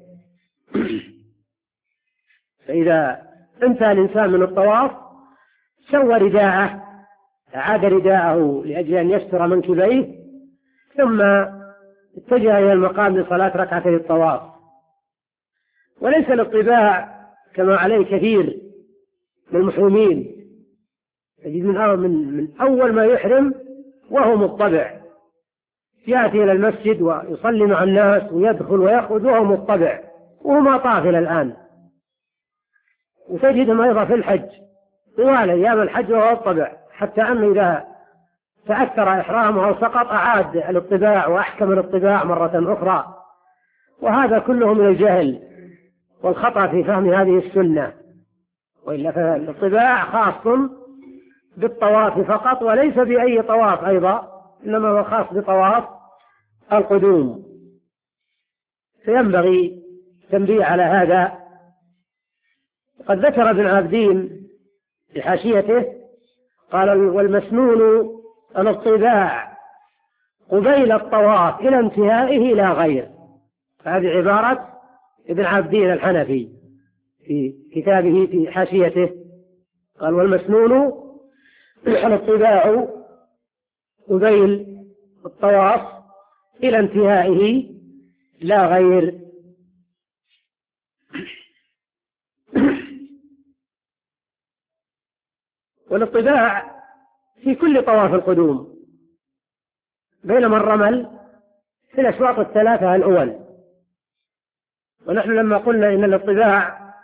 فإذا انتهى الإنسان من الطواف سوى رداءه، أعاد رداءه لأجل أن يستر منكبيه، ثم اتجه إلى المقام لصلاة ركعتي الطواف. وليس الاطباع كما عليه كثير من المحرمين، تجد من, من أول ما يحرم وهو مطبع، يأتي إلى المسجد ويصلي مع الناس ويدخل ويخرج وهو مطبع وهو ما طاف إلى الآن. وتجدهم أيضا في الحج طوال أيام الحج وهو مطبع، حتى أنه إذا تأثر إحرامه أو سقط أعاد الاطباع وأحكم الاطباع مرة أخرى. وهذا كله من الجهل والخطأ في فهم هذه السنة، وإلا فالاطباع خاص بالطواف فقط وليس بأي طواف أيضا، إنما هو خاص بطواف القدوم. فينبغي تنبيه على هذا. قد ذكر ابن عابدين في حاشيته قال: والمسنون الاطباع قبيل الطواف إلى انتهائه لا غير. هذه عبارة ابن عابدين الحنفي في كتابه في حاشيته، قال: والمسنون الاطباع قبيل الطواف إلى انتهائه لا غير. والاطباع في كل طواف القدوم، بينما الرمل في الأشواط الثلاثة الأول. ونحن لما قلنا إن الاطباع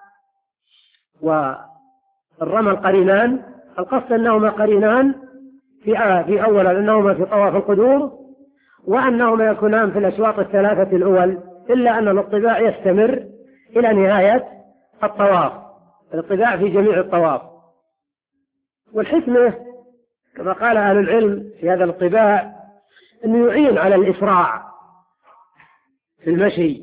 والرمل قرينان، القصد أنهما قرينان في في أول أنهما في طواف القدوم، وأنهما يكونان في الأشواط الثلاثة الأول، إلا أن الاطباع يستمر إلى نهاية الطواف، الاطباع في جميع الطواف. والحكمة كما قال أهل العلم في هذا الاطباع أنه يعين على الإسراع في المشي.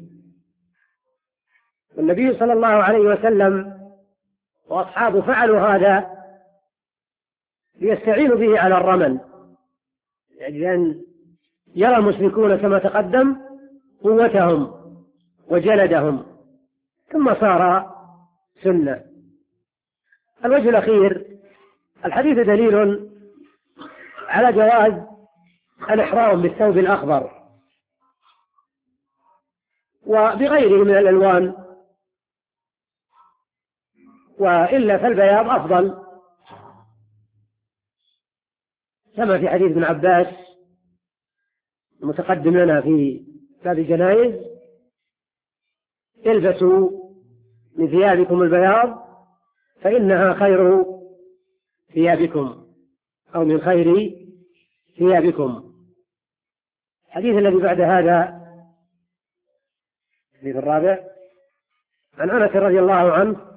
والنبي صلى الله عليه وسلم وأصحابه فعلوا هذا ليستعينوا به على الرمل، يعني لأن يرى المشركون كما تقدم قوتهم وجلدهم، ثم صار سنة. الوجه الأخير: الحديث دليل على جواز الإحرام بالثوب الأخضر وبغيره من الألوان، وإلا فالبياض أفضل، كما في حديث ابن عباس المتقدم لنا في باب الجنائز: البسوا من ثيابكم البياض فإنها خير ثيابكم، أو من خير ثيابكم. الحديث الذي بعد هذا الحديث الرابع عن أنس رضي الله عنه